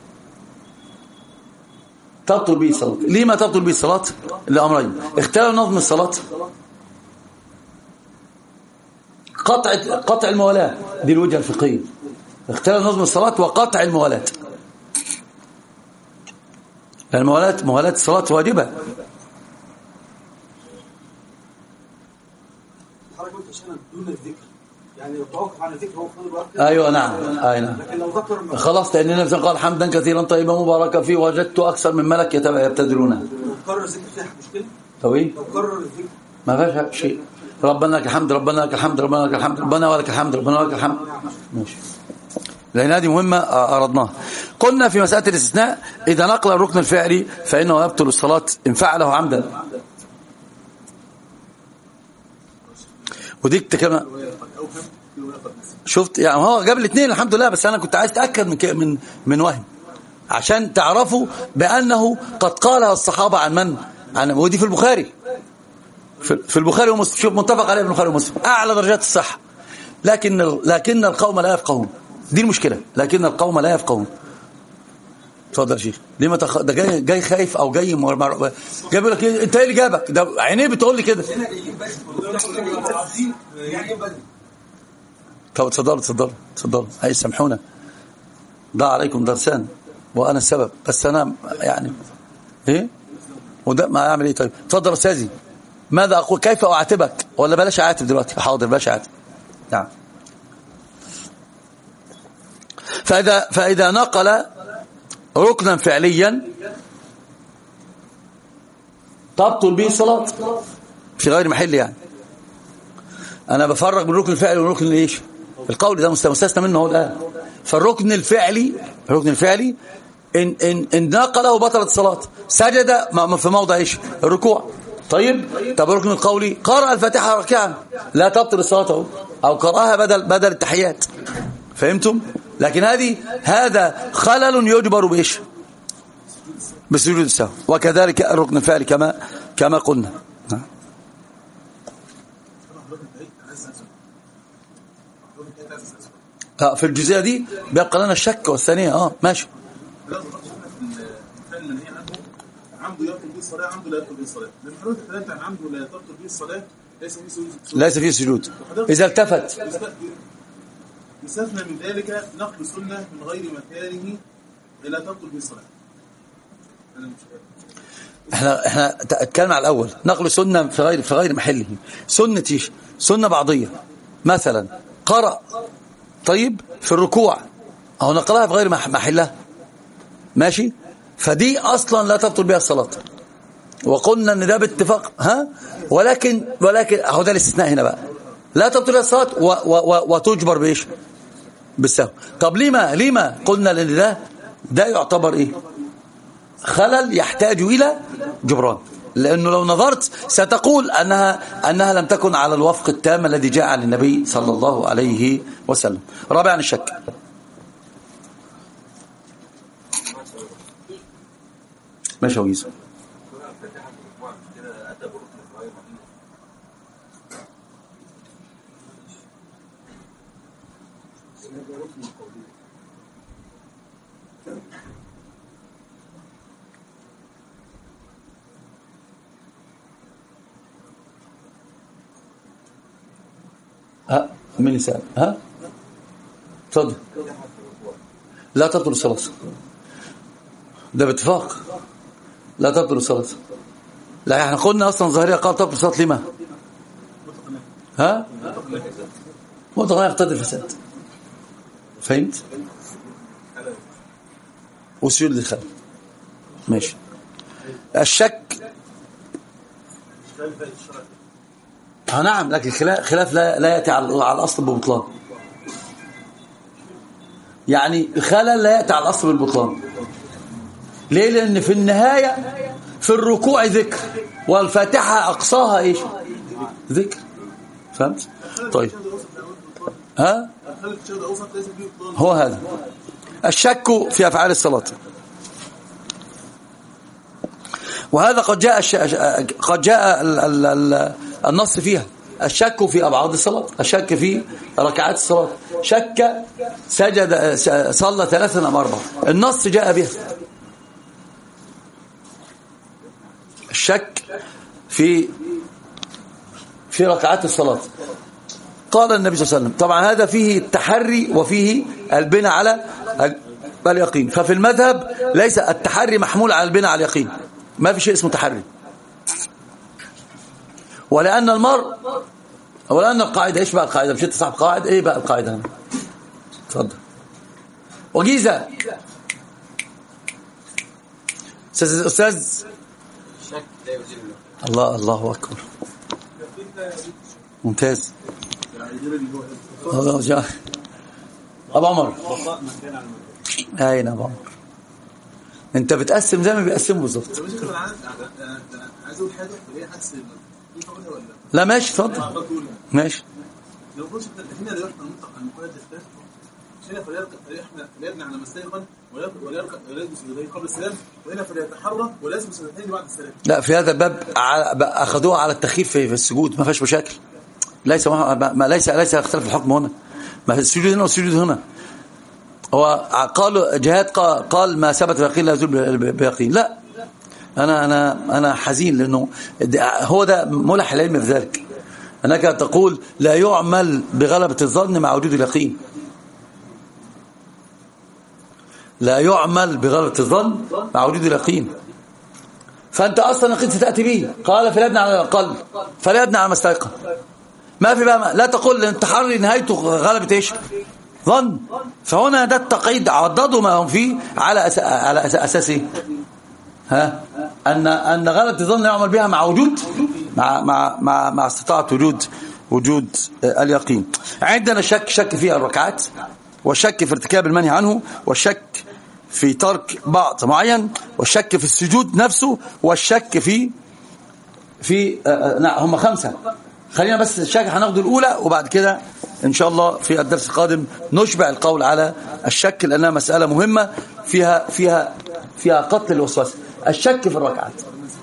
تبطل به الصلاة. لما تبطل به الصلاة؟ لأمرين: اختلاف نظم الصلاة، قطع قطع الموالاة، دي الوجهة الفقهية. اختلاف نظم الصلاة وقطع الموالاة. الموالاة موالاة الصلاة واجبة. دون الذكر يعني يتوقف عن الذكر هو فضل الوقت. ايوه نعم اي نعم. لكن لو ذكر خلاص، لان النبي قال حمدا كثيرا طيبا مباركا فيه وجدت اكثر من ملك يبتدرونه. كرر الذكر فيها مشكله. طب ايه؟ لو كرر الذكر ما فيهاش شيء. ربنا لك الحمد ربنا لك الحمد ربنا لك الحمد ربنا ولك الحمد ربنا لك الحمد. ماشي. لأن هذه مهمة أردناها. قلنا في مسألة الاستثناء إذا نقل الركن الفعلي فإنه يبطل الصلاة إن فعله عمدا. وديك كما شفت يعني هو جاب الاثنين الحمد لله، بس أنا كنت عايز أتأكد من من من وهم عشان تعرفوا بأنه قد قالها الصحابة عن من؟ عن ودي في البخاري في البخاري ومسلم، شوف متفق عليه في البخاري ومسلم أعلى درجات الصحة. لكن لكن القوم لا يفقهون، دي المشكلة. لكن القوم لا يفقهون. اتفضل يا شيخ. ليه ما تخ... ده جاي جاي خايف او جاي مر... جاي بيقول لك إيه؟ انت ايه اللي جابك؟ ده عينيه بتقول لي كده. طب اتفضلوا اتفضلوا اتفضلوا عايز سامحونا، ضاع عليكم درسان وانا السبب، بس انا يعني ايه وده ما اعمل ايه؟ طيب اتفضل استاذي. ماذا اقول؟ كيف اعاتبك؟ ولا بلاش اعاتب دلوقتي؟ حاضر بلاش اعاتب. نعم. فإذا, فإذا نقل ركنا فعليا تبطل به الصلاة في غير محل. يعني أنا بفرق بين الركن الفعلي والركن الإيش القول، ده مستثنى منه هو الآن. فالركن الفعلي الركن الفعلي إن, إن, إن نقله بطلت الصلاة. سجد في موضع إيش الركوع. طيب طب الركن القولي قرأ الفاتحة ركعا لا تبطل الصلاة أو قرأها بدل بدل التحيات. فهمتم؟ لكن هذه هذا خلل يجبر بإيش بسجود السهو. وكذلك الركن الفعلي كما كما قلنا. في الجزئية دي بيبقى لنا الشك والثانية اه ماشي. عمده يبطل به الصلاة، عمده لا يبطل به الصلاة. لما حضرتك اتكلمت عن عمده لا يبطل به الصلاة ليس فيه سجود. ليس فيه سجود إذا التفت. يستثنى من ذلك نقل سنة من غير مكانه لا تبطل به الصلاة. أنا مش احنا احنا نتكلم على الأول. نقل سنة في غير في غير محله. سنة ايش؟ سنة بعضية. مثلا قرأ طيب في الركوع أو نقلها في غير محلها ماشي، فدي أصلا لا تبطل بها الصلاة. وقلنا ان ده باتفاق ها، ولكن ولكن اهو ده الاستثناء هنا بقى لا تبطل بها الصلاة و و وتجبر بايش بالسهو. طب لما لما قلنا لان ده ده يعتبر ايه خلل يحتاج الى جبران. لأنه لو نظرت ستقول أنها أنها لم تكن على الوفق التام الذي جاء عن النبي صلى الله عليه وسلم. رابعا الشك. ماشي يا ويزو. ها مين اللي سأل؟ ها اتفضل. لا تبطل الصلاة، ده باتفاق لا تبطل الصلاة. لا احنا قلنا اصلا ظاهرية قال تبطل الصلاة لما؟ ها مطلقا يقتضي الفساد. فهمت؟ وسجود للخلل. ماشي. الشك اه نعم، لكن خلاف لا لا ياتي على على الاصل ببطلان. يعني الخلل لا ياتي على الاصل بالبطلان. ليه؟ لان في النهايه في الركوع ذكر، والفاتحه اقصاها ايش؟ ذكر. فهمت؟ طيب ها هو هذا الشك في افعال الصلاه، وهذا قد جاء الش... قد جاء ال... ال... ال... النص فيها. الشك في أبعاد الصلاة، الشك في ركعات الصلاة، شك سجد صلى ثلاثا أم أربعة، النص جاء بها. الشك في في ركعات الصلاة. قال النبي صلى الله عليه وسلم، طبعا هذا فيه التحري وفيه البناء على اليقين. ففي المذهب ليس التحري محمول على البناء على اليقين، ما في شيء اسمه تحري. ولأن المرء ولأن القاعدة ايش بقى القاعدة؟ مش انت صاحب قاعد؟ ايه بقى القاعدة هنا؟ اتفضل. وجيزة استاذ استاذ الله الله اكبر، ممتاز. الله ابو عمر، اين ابو عمر؟ انت بتقسم زي ما بيقسموا بالظبط. لا ماشي اتفضل. ماشي. لو قلت هنا لا يحمل المطلق عن مقيد الخلاف، هنا فليبني على ما استيقن ويلبس يديه قبل السلام، وهنا فليتحرى ولازم سنتين بعد السلام. لا في هذا الباب اخذوها على التخفيف في السجود، ما فيش مشاكل. ليس ما ليس ليس يختلف الحكم هنا، ما في السجود هنا والسجود هنا. هو قالوا جهاد قال ما ثبت بيقين لا يزول بيقين. لا انا انا انا حزين، لانه هو ده ملح العلم في ذلك، انك تقول لا يعمل بغلبة الظن مع وجود اليقين. لا يعمل بغلبة الظن مع وجود اليقين. فانت اصلا يقين ستاتي به. قال فلا يبنى على الاقل فلا يبنى على ما استيقن. ما في بقى، لا تقول التحري نهايته غلبة ايش؟ ظن. فهنا ده التقييد عضدوا ما هم فيه على أس... على اساس ايه؟ ها ان ان غلبة الظن يعمل بها مع وجود مع مع مع, مع استطاعة وجود وجود اليقين. عندنا شك شك في الركعات، والشك في ارتكاب المنهي عنه، والشك في ترك بعض معين، والشك في السجود نفسه، والشك في في نعم هم خمسة. خلينا بس الشك هناخد الأولى، وبعد كده إن شاء الله في الدرس القادم نشبع القول على الشك، لأنها مسألة مهمة فيها فيها فيها قتل الوسواس. الشك في الركعات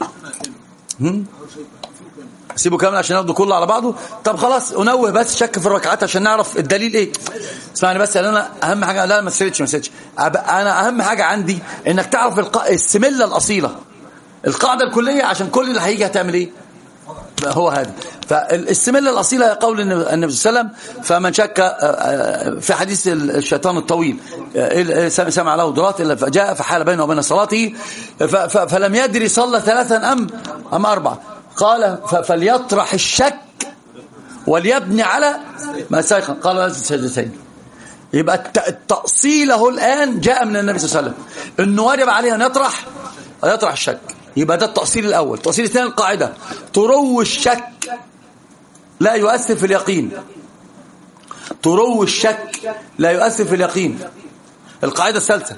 سيبه كامل عشان ناخده كله على بعضه. طب خلاص انوه بس شك في الركعات عشان نعرف الدليل ايه. اسمعني بس، انا اهم حاجه لا ما تسيتش ما تسيتش انا اهم حاجه عندي انك تعرف الق... السمله الاصيله، القاعده الكليه، عشان كل اللي هيجي هتعمل ايه هو هذا. فالسمله الاصيله هي قول النبي صلى الله عليه وسلم، فمن شك في حديث الشيطان الطويل سمع له ضرات الا فجاء فحال بينه وبين صلاته فلم يدري صلى ثلاثا ام ام اربعه. قال فليطرح الشك وليبني على ما استيقن. قال لازم سجدتين. يبقى التأصيل اهو الآن جاء من النبي صلى الله عليه وسلم انه واجب عليه ان يطرح يطرح الشك. يبقى ده التأصيل الأول. التأصيل الثاني القاعدة تروي الشك لا يؤثر في اليقين. تروي الشك لا يؤثر في اليقين. القاعدة الثالثة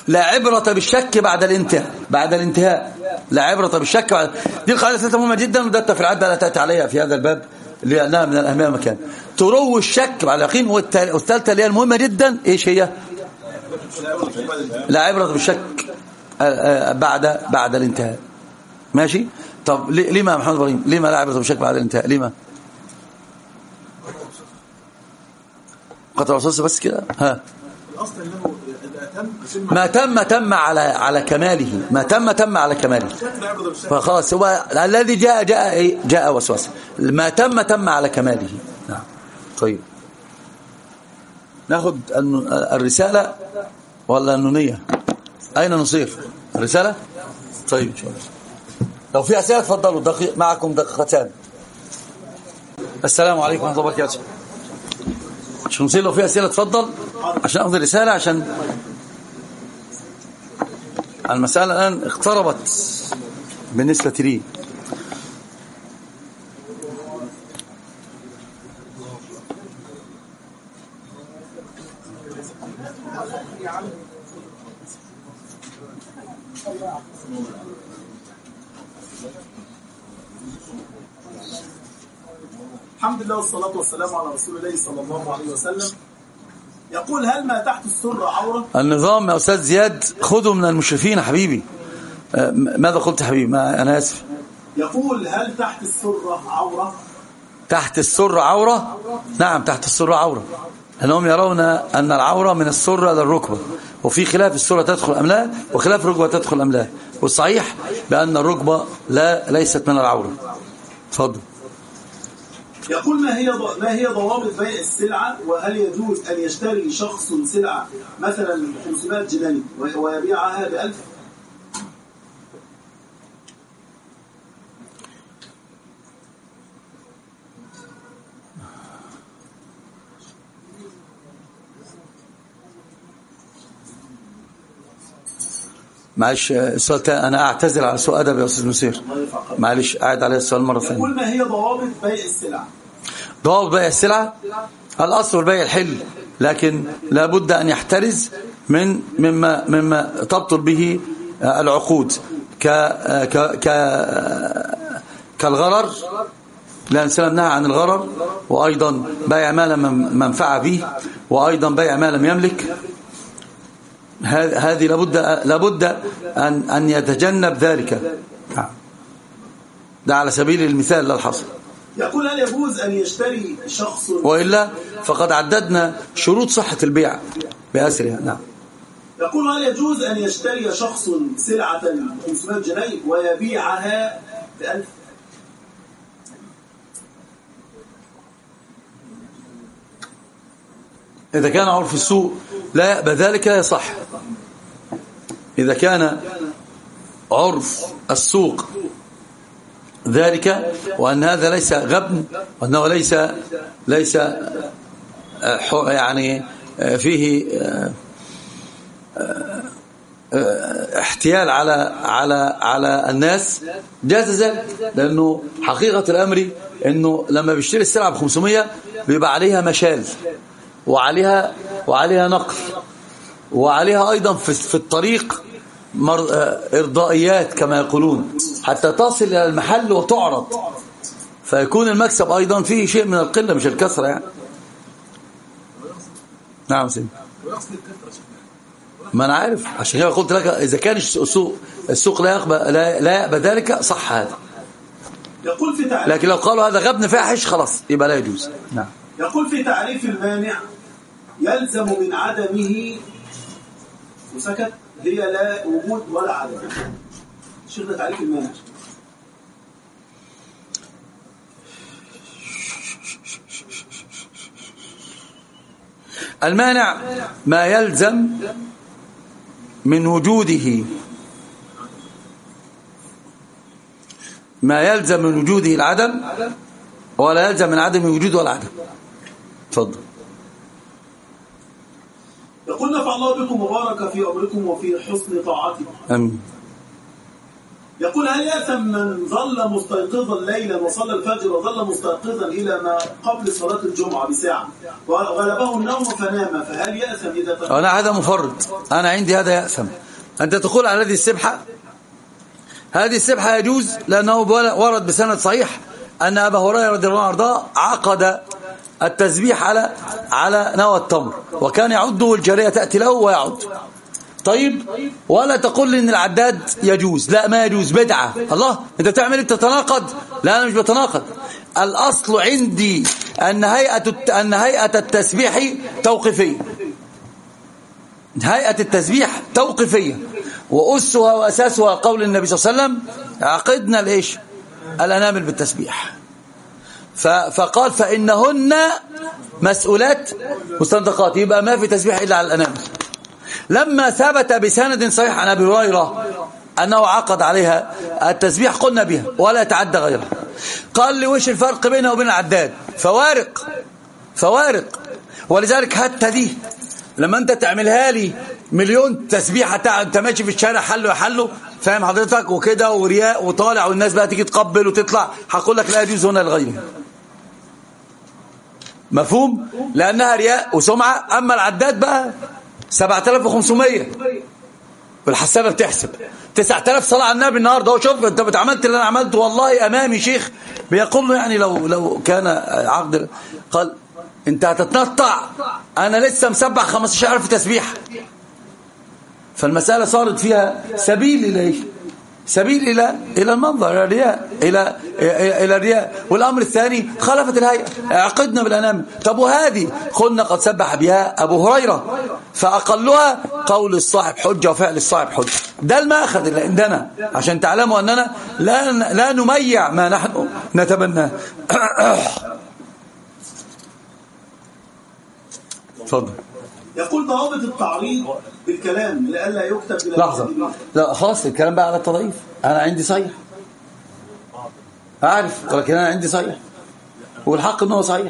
لا عبرة بالشك بعد الانتهاء بعد الانتهاء لا عبرة بالشك بعد. دي القاعدة ثلاثة مهمة جدا، وده التفريعات لا تأتي عليها في هذا الباب لأنها من الأهمية مكان. تروي الشك بعد اليقين. والثالثة اللي هي المهمة جدا ايش هي؟ لا عبرة بالشك بعد بعد الانتهاء. ماشي. طب ليه ما محمد ابراهيم ليه ما لا عبرة بالشك بعد الانتهاء؟ ليه ما قطع رصاص بس كده؟ ها الاصل انه تم ما تم تم على على كماله، ما تم تم على كماله. فخلاص هو الذي جاء جاء ايه؟ جاء وسوسه. ما تم تم على كماله. نعم. طيب ناخد الرسالة ولا النونية؟ أين نصير؟ الرسالة؟ طيب إن شاء الله. لو في أسئلة تفضلوا. دقيق معكم دقيقتان. السلام عليكم ورحمة الله وبركاته. مش نصير لو في أسئلة تفضل عشان أخذ الرسالة، عشان المسألة الآن اقتربت بالنسبة لي. الحمد لله والصلاة والسلام على رسول الله صلى الله عليه وسلم. يقول هل ما تحت السرة عورة؟ النظام يا أستاذ زياد خذوا من المشرفين حبيبي. ماذا قلت حبيبي؟ ما أنا آسف. يقول هل تحت السرة عورة؟ تحت السرة عورة؟ نعم تحت السرة عورة، أنهم يرون أن العورة من السرة للركبة، وفي خلاف السرة تدخل أم لا، وخلاف الركبة تدخل أم لا، والصحيح بأن الركبة لا ليست من العورة. تفضل. يقول ما هي ما هي ضوابط بيع السلعة، وهل يجوز أن يشتري شخص سلعة مثلا خمسمائة جنيه ويبيعها بألف؟ معلش السؤال أنا أعتذر على سوء أدب يا أستاذ نصير، معلش أعد عليه السؤال مرة ثانية. يقول ما هي ضوابط بيع السلعة؟ ضوابط بيع السلعة الأصل البيع الحل، لكن لابد أن يحترز من مما مما تبطل به العقود ك ك ك كالغرر، لأن سلم نهى عن الغرر، وأيضا بيع ما لم منفعة به، وأيضا بيع ما لم يملك. هذه لابد لابد أن أن يتجنب ذلك. ده على سبيل المثال لا الحصر. يقول هل يجوز أن يشتري شخص، وإلا فقد عددنا شروط صحة البيع بأسرها. نعم. يقول هل يجوز أن يشتري شخص سلعة خمسمائة جنيه ويبيعها بألف؟ إذا كان عرف السوق لا يأبى ذلك لا يصح. إذا كان عرف السوق ذلك، وأن هذا ليس غبن، وأنه ليس ليس يعني فيه احتيال على على على الناس، جاز ذلك. لأنه حقيقة الأمر إنه لما بيشتري السلعة بخمسمية بيبقى عليها مشال، وعليها وعليها نقل، وعليها أيضا في في الطريق إرضائيات كما يقولون، حتى تصل إلى المحل وتعرض، فيكون المكسب أيضا فيه شيء من القلة مش الكثرة يعني. نعم سيدي. ما أنا عارف، عشان كده قلت لك إذا كان السوق السوق لا يقبل لا, لا يقبل ذلك صح هذا. يقول في تعريف، لكن لو قالوا هذا غبن فاحش خلاص يبقى لا يجوز. نعم. يقول في تعريف المانع يلزم من عدمه وسكت، هي لا وجود ولا عدم. شيخنا تعريف المانع. المانع ما يلزم من وجوده ما يلزم من وجوده العدم، ولا يلزم من عدم وجوده ولا عدم. تفضل. يقول نفع الله بكم وبارك في أمركم وفي حسن طاعتكم. امين. يقول هل يأثم من ظل مستيقظا ليلا وصلى الفجر وظل مستيقظا إلى ما قبل صلاة الجمعة بساعة وغلبه النوم فنام، فهل يأثم إذا تنام؟ أنا هذا مفرط، أنا عندي هذا يأثم. أنت تقول على هذه السبحة، هذه السبحة يجوز لأنه ورد بسند صحيح أن أبا هريرة رضي الله عنه وارضاه عقد التسبيح على على نوى التمر، وكان يعده الجارية تأتي له ويعد. طيب، ولا تقول لي ان العداد يجوز، لا ما يجوز، بدعة. الله، انت بتعمل انت تتناقض. لا، انا مش بتناقض. الاصل عندي ان هيئة ان هيئة التسبيح توقيفية، هيئة التسبيح توقيفية، وأسها وأساسها قول النبي صلى الله عليه وسلم عقدنا الايش؟ الأنامل بالتسبيح. فقال فإنهن مسؤولات مستنطقات، يبقى ما في تسبيح إلا على الأنامل. لما ثبت بسند صحيح عن أبي هريرة أنه عقد عليها التسبيح قلنا بها ولا يتعدى غيرها. قال لي وش الفرق بينها وبين العداد؟ فوارق فوارق ولذلك حتى دي لما أنت تعملها لي مليون تسبيحة أنت ماشي في الشارع حلو يحلو، فاهم حضرتك، وكده ورياء وطالع والناس بقى تيجي تقبل وتطلع، هقول لك لا يجوز هنا لغيره. مفهوم؟ لأنها رياء وسمعة. أما العداد بقى سبعة آلاف وخمسمية والحسابة بتحسب تسعة آلاف صلاة على النبي النهارده. هو شوف انت بتعملت اللي انا عملته، والله امامي شيخ بيقول له يعني لو لو كان عقد، قال انت هتتنطع، انا لسه مسبح خمستاشر ألف تسبيح. فالمسألة صارت فيها سبيل الى سبيل الى الى المنظر، الى الرياء، الى الى الرياء. والامر الثاني خالفت الهيئه، عقدنا بالانامل. طب وهذه قلنا قد سبح بها ابو هريره، فاقلها قول الصاحب حجه وفعل الصاحب حجه. ده الماخذ اللي عندنا عشان تعلموا اننا لا لا نميع ما نحن نتبناه. اتفضل. يقول ضوابط التعريض بالكلام لئلا يكتب بلا لحظة، لا خلاص الكلام بقى على التضعيف. أنا عندي صحيح، أعرف، ولكن أنا عندي صحيح والحق أنه صحيح.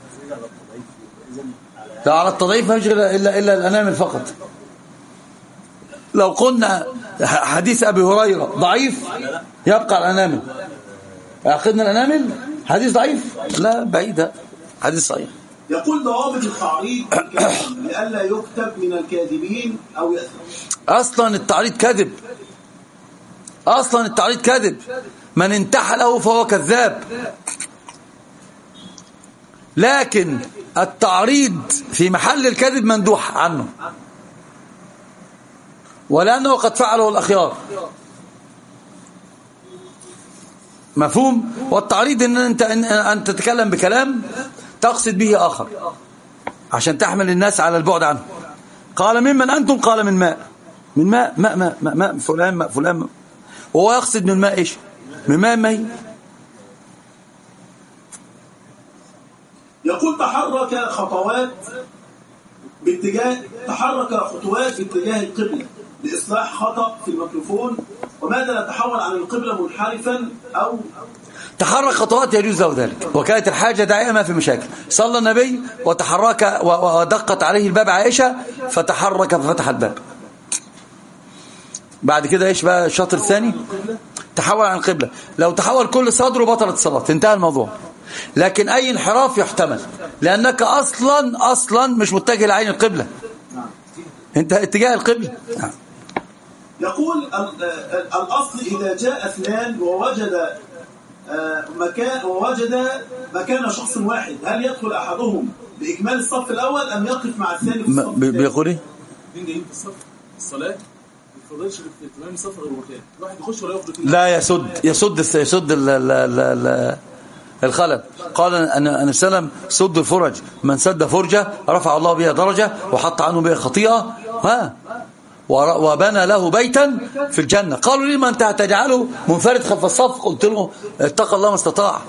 لا على التضعيف ما يجري إلا إلا الأنامل فقط. لو قلنا حديث أبي هريرة ضعيف يبقى الأنامل، عقدنا الأنامل حديث ضعيف، لا بعيدة، حديث صحيح. يقول ضوابط التعريض لئلا يكتب من الكاذبين أو يأثم. أصلا التعريض كذب، أصلا التعريض كذب. من انتحى له فهو كذاب. لكن التعريض في محل الكذب مندوح عنه، ولأنه قد فعله الأخيار. مفهوم؟ والتعريض ان انت ان تتكلم بكلام تقصد به آخر عشان تحمل الناس على البعد عنه. قال ممن أنتم؟ قال من ماء. من ماء ماء ماء ماء, ماء فلان ماء فلان ماء. وهو يقصد من ماء إيش؟ من ماء ماء. يقول تحرك خطوات باتجاه تحرك خطوات باتجاه القبلة لإصلاح خطأ في الميكروفون، وماذا نتحول عن القبلة منحرفا أو تحرك خطوات يجوز له ذلك، وكانت الحاجة دائما ما في مشاكل. صلى النبي وتحرك ودقت عليه الباب عائشة فتحرك ففتح الباب. بعد كده ايش بقى الشطر الثاني؟ تحول عن القبلة. لو تحول كل صدره بطلت الصلاة، انتهى الموضوع. لكن اي انحراف يحتمل، لانك اصلا اصلا مش متجه لعين القبلة، انت اتجاه القبلة. يقول الاصل اذا جاء اثنان ووجد مكان ووجد مكان شخص واحد، هل يدخل احدهم باكمال الصف الاول ام يقف مع الثاني في الصف الثاني؟ بيقول ايه؟ اثنين جايين في الصف الصلاه ما يفضلش اهتمام الصف غير مكان واحد يخش ولا يخرج. لا يسد يسد يسد ال ال ال الخلل. قال ان ان سلم سد الفرج، من سد فرجه رفع الله بها درجه وحط عنه بها خطيئه ها وبنى له بيتا في الجنة. قالوا لي ما انت هتجعله منفرد خلف الصف؟ قلت له اتق الله ما استطاع.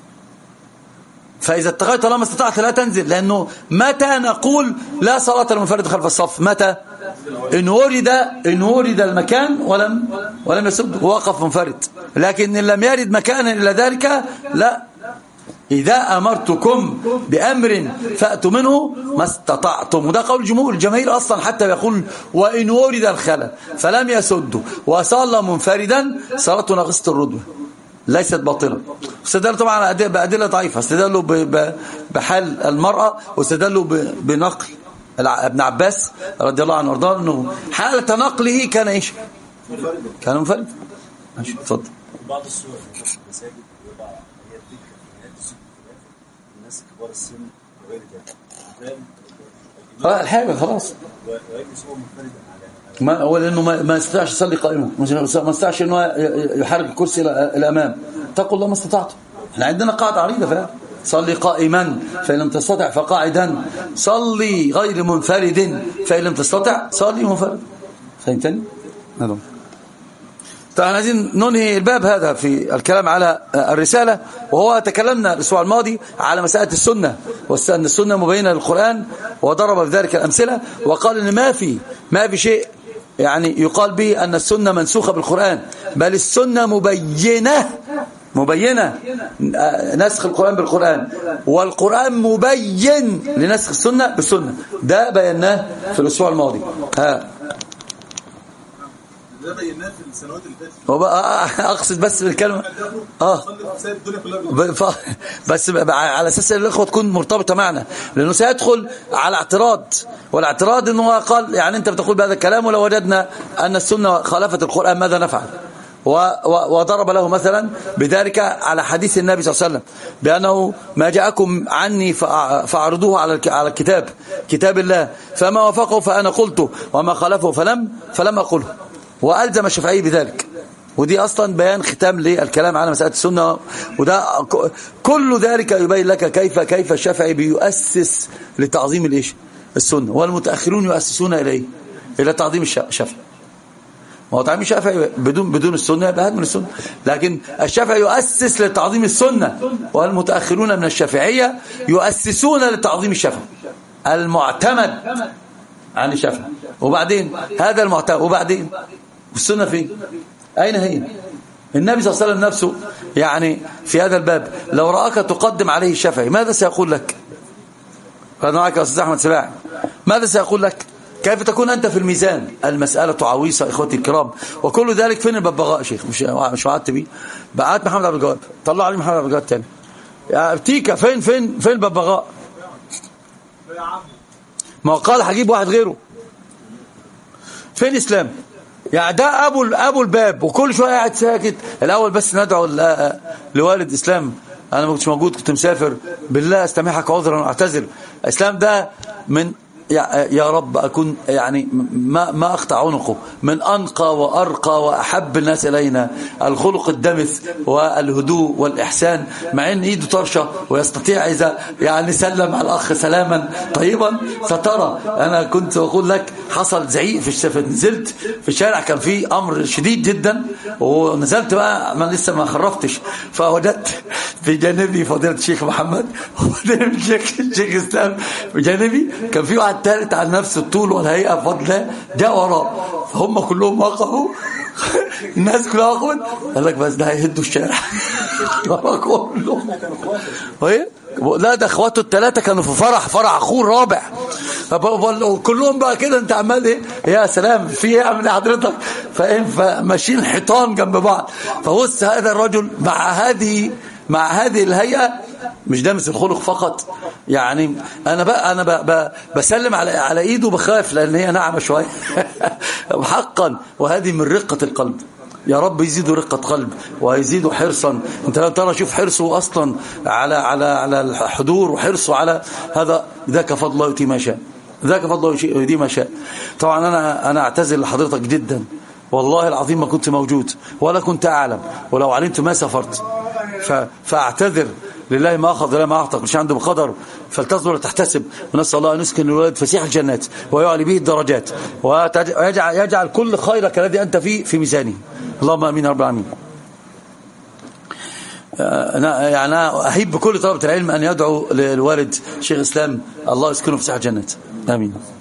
فإذا اتقيت الله ما استطعت لا تنزل، لأنه متى نقول لا صلاة المنفرد خلف الصف؟ متى؟ إن ورد إن ورد المكان ولم ولم يسد ووقف منفرد. لكن إن لم يرد مكانا إلى ذلك لا. إذا أمرتكم بأمر فأتوا منه ما استطعتم. وده قول جمهور الجماهير أصلا، حتى يقول وإن ورد الخلل فلم يسده وصلى منفردا صلاته ناقصة الرتبة ليست باطلة. استدلوا طبعا بأدلة ضعيفة، استدلوا بحال المرأة، واستدلوا بنقل ابن عباس رضي الله عنه وارضاه انه حالة نقله كان ايش؟ كان منفرد. ماشي اتفضل. بعض الصور في المساجد يضع هي الذكر في نهاية السجود الناس كبار السن وغير ذلك. اه الحاجة خلاص. ويجلس هو منفردا على ما هو لانه ما, ما يستطيعش يصلي قائما، ما يستطيعش انه يحرك الكرسي الامام. اتقوا الله ما استطعتم. احنا عندنا قاعدة عريضة فيها صلي قائما فإن لم تستطع فقاعدا، صلي غير منفرد فإن لم تستطع صلي منفرد. فهمتني؟ نعم. طبعا عايزين ننهي الباب هذا في الكلام على الرسالة، وهو تكلمنا الأسبوع الماضي على مسألة السنة، وأن السنة مبينة للقرآن، وضرب في ذلك الأمثلة، وقال إن ما في ما في شيء يعني يقال به أن السنة منسوخة بالقرآن، بل السنة مبينة مبينة نسخ القرآن بالقرآن، والقرآن مبين لنسخ السنة بالسنة. ده بيناه في الأسبوع الماضي. ها ده بيناه في السنوات اللي فاتت. اقصد بس بالكلمه اه بس على اساس الاخوه تكون مرتبطه معنا، لانه سيدخل على اعتراض، والاعتراض انه قال يعني انت بتقول بهذا الكلام ولو وجدنا ان السنه خالفت القرآن ماذا نفعل؟ وضرب له مثلا بذلك على حديث النبي صلى الله عليه وسلم بأنه ما جاءكم عني فاعرضوه على على الكتاب كتاب الله، فما وافقه فأنا قلته وما خالفه فلم فلم أقله، وألزم الشافعي بذلك. ودي أصلا بيان ختام للكلام على مسألة السنة، وده كل ذلك يبين لك كيف كيف الشافعي بيؤسس لتعظيم الإيش السنة، والمتأخرون يؤسسون إليه إلى تعظيم الشافعي. ما هو تعظيم الشافعي بدون بدون السنة يبقى هدم السنة، لكن الشافعي يؤسس لتعظيم السنة، والمتأخرون من الشافعية يؤسسون لتعظيم الشافعي المعتمد عن الشافعي. وبعدين هذا المعتمد، وبعدين السنة فين؟ أين هي؟ النبي صلى الله عليه وسلم نفسه يعني في هذا الباب لو رأك تقدم عليه الشافعي ماذا سيقول لك؟ قال معك يا أستاذ أحمد سباعي، ماذا سيقول لك؟ كيف تكون أنت في الميزان؟ المسألة عويصة إخوتي الكرام، وكل ذلك فين الببغاء شيخ؟ مش مش وعدت بيه بعت محمد عبد الجواد، طلع علي محمد عبد الجواد تاني يا تيكا، فين فين فين الببغاء؟ ما قال هجيب واحد غيره. فين الإسلام؟ يعني ده أبو أبو الباب، وكل شوية قاعد ساكت. الأول بس ندعو لوالد إسلام، أنا ما كنتش موجود كنت مسافر، بالله استميحك عذرا واعتذر. إسلام ده من يا رب أكون يعني ما ما أقطع عنقه، من أنقى وأرقى وأحب الناس إلينا، الخلق الدمث والهدوء والإحسان، مع إن إيده طرشة ويستطيع إذا يعني سلم على الأخ سلاما طيبا سترى. أنا كنت أقول لك حصل زعيق في الشارع، نزلت في الشارع كان في أمر شديد جدا، ونزلت بقى ما لسه ما خرفتش، فوجدت بجانبي فضيلة الشيخ محمد وبجانبي الشيخ الشيخ إسلام، بجانبي كان في واحد ثالث على نفس الطول والهيئة بفضل الله جاء وراه، فهم كلهم وقفوا الناس كلها وقفت، قال لك بس ده هيهدوا الشارع كلهم. لا ده اخواته الثلاثه كانوا في فرح فرح اخوه الرابع، كلهم بقى كده انت عمال ايه يا سلام في ايه عامل حضرتك فاهم، فماشيين حيطان جنب بعض. فبص هذا الرجل مع هذه مع هذه الهيئة مش دامس الخلق فقط، يعني انا بقى انا بقى بقى بسلم على على ايده بخاف لان هي ناعمه شويه حقا، وهذه من رقه القلب. يا رب يزيدوا رقه قلب ويزيدوا حرصا. انت لو ترى شوف حرصه اصلا على على على الحضور وحرصه على هذا، ذاك فضل الله يؤتي ما شاء، ذاك فضل الله يؤتي ما شاء. طبعا انا انا اعتذر لحضرتك جدا والله العظيم، ما كنت موجود ولا كنت اعلم، ولو علمت ما سافرت، فاعتذر. لله ما أخذ ولا ما أعطى، مش عنده بقدر، فلتصبر وتحتسب. ونسأل الله أن يسكن الولد فسيح الجنات ويعلي به الدرجات، ويجعل يجعل كل خيرك الذي أنت فيه في ميزانه. اللهم أمين يا رب العالمين. أنا يعني أنا أحب بكل طلبة العلم أن يدعو للوالد شيخ إسلام الله يسكنه فسيح الجنات. آمين.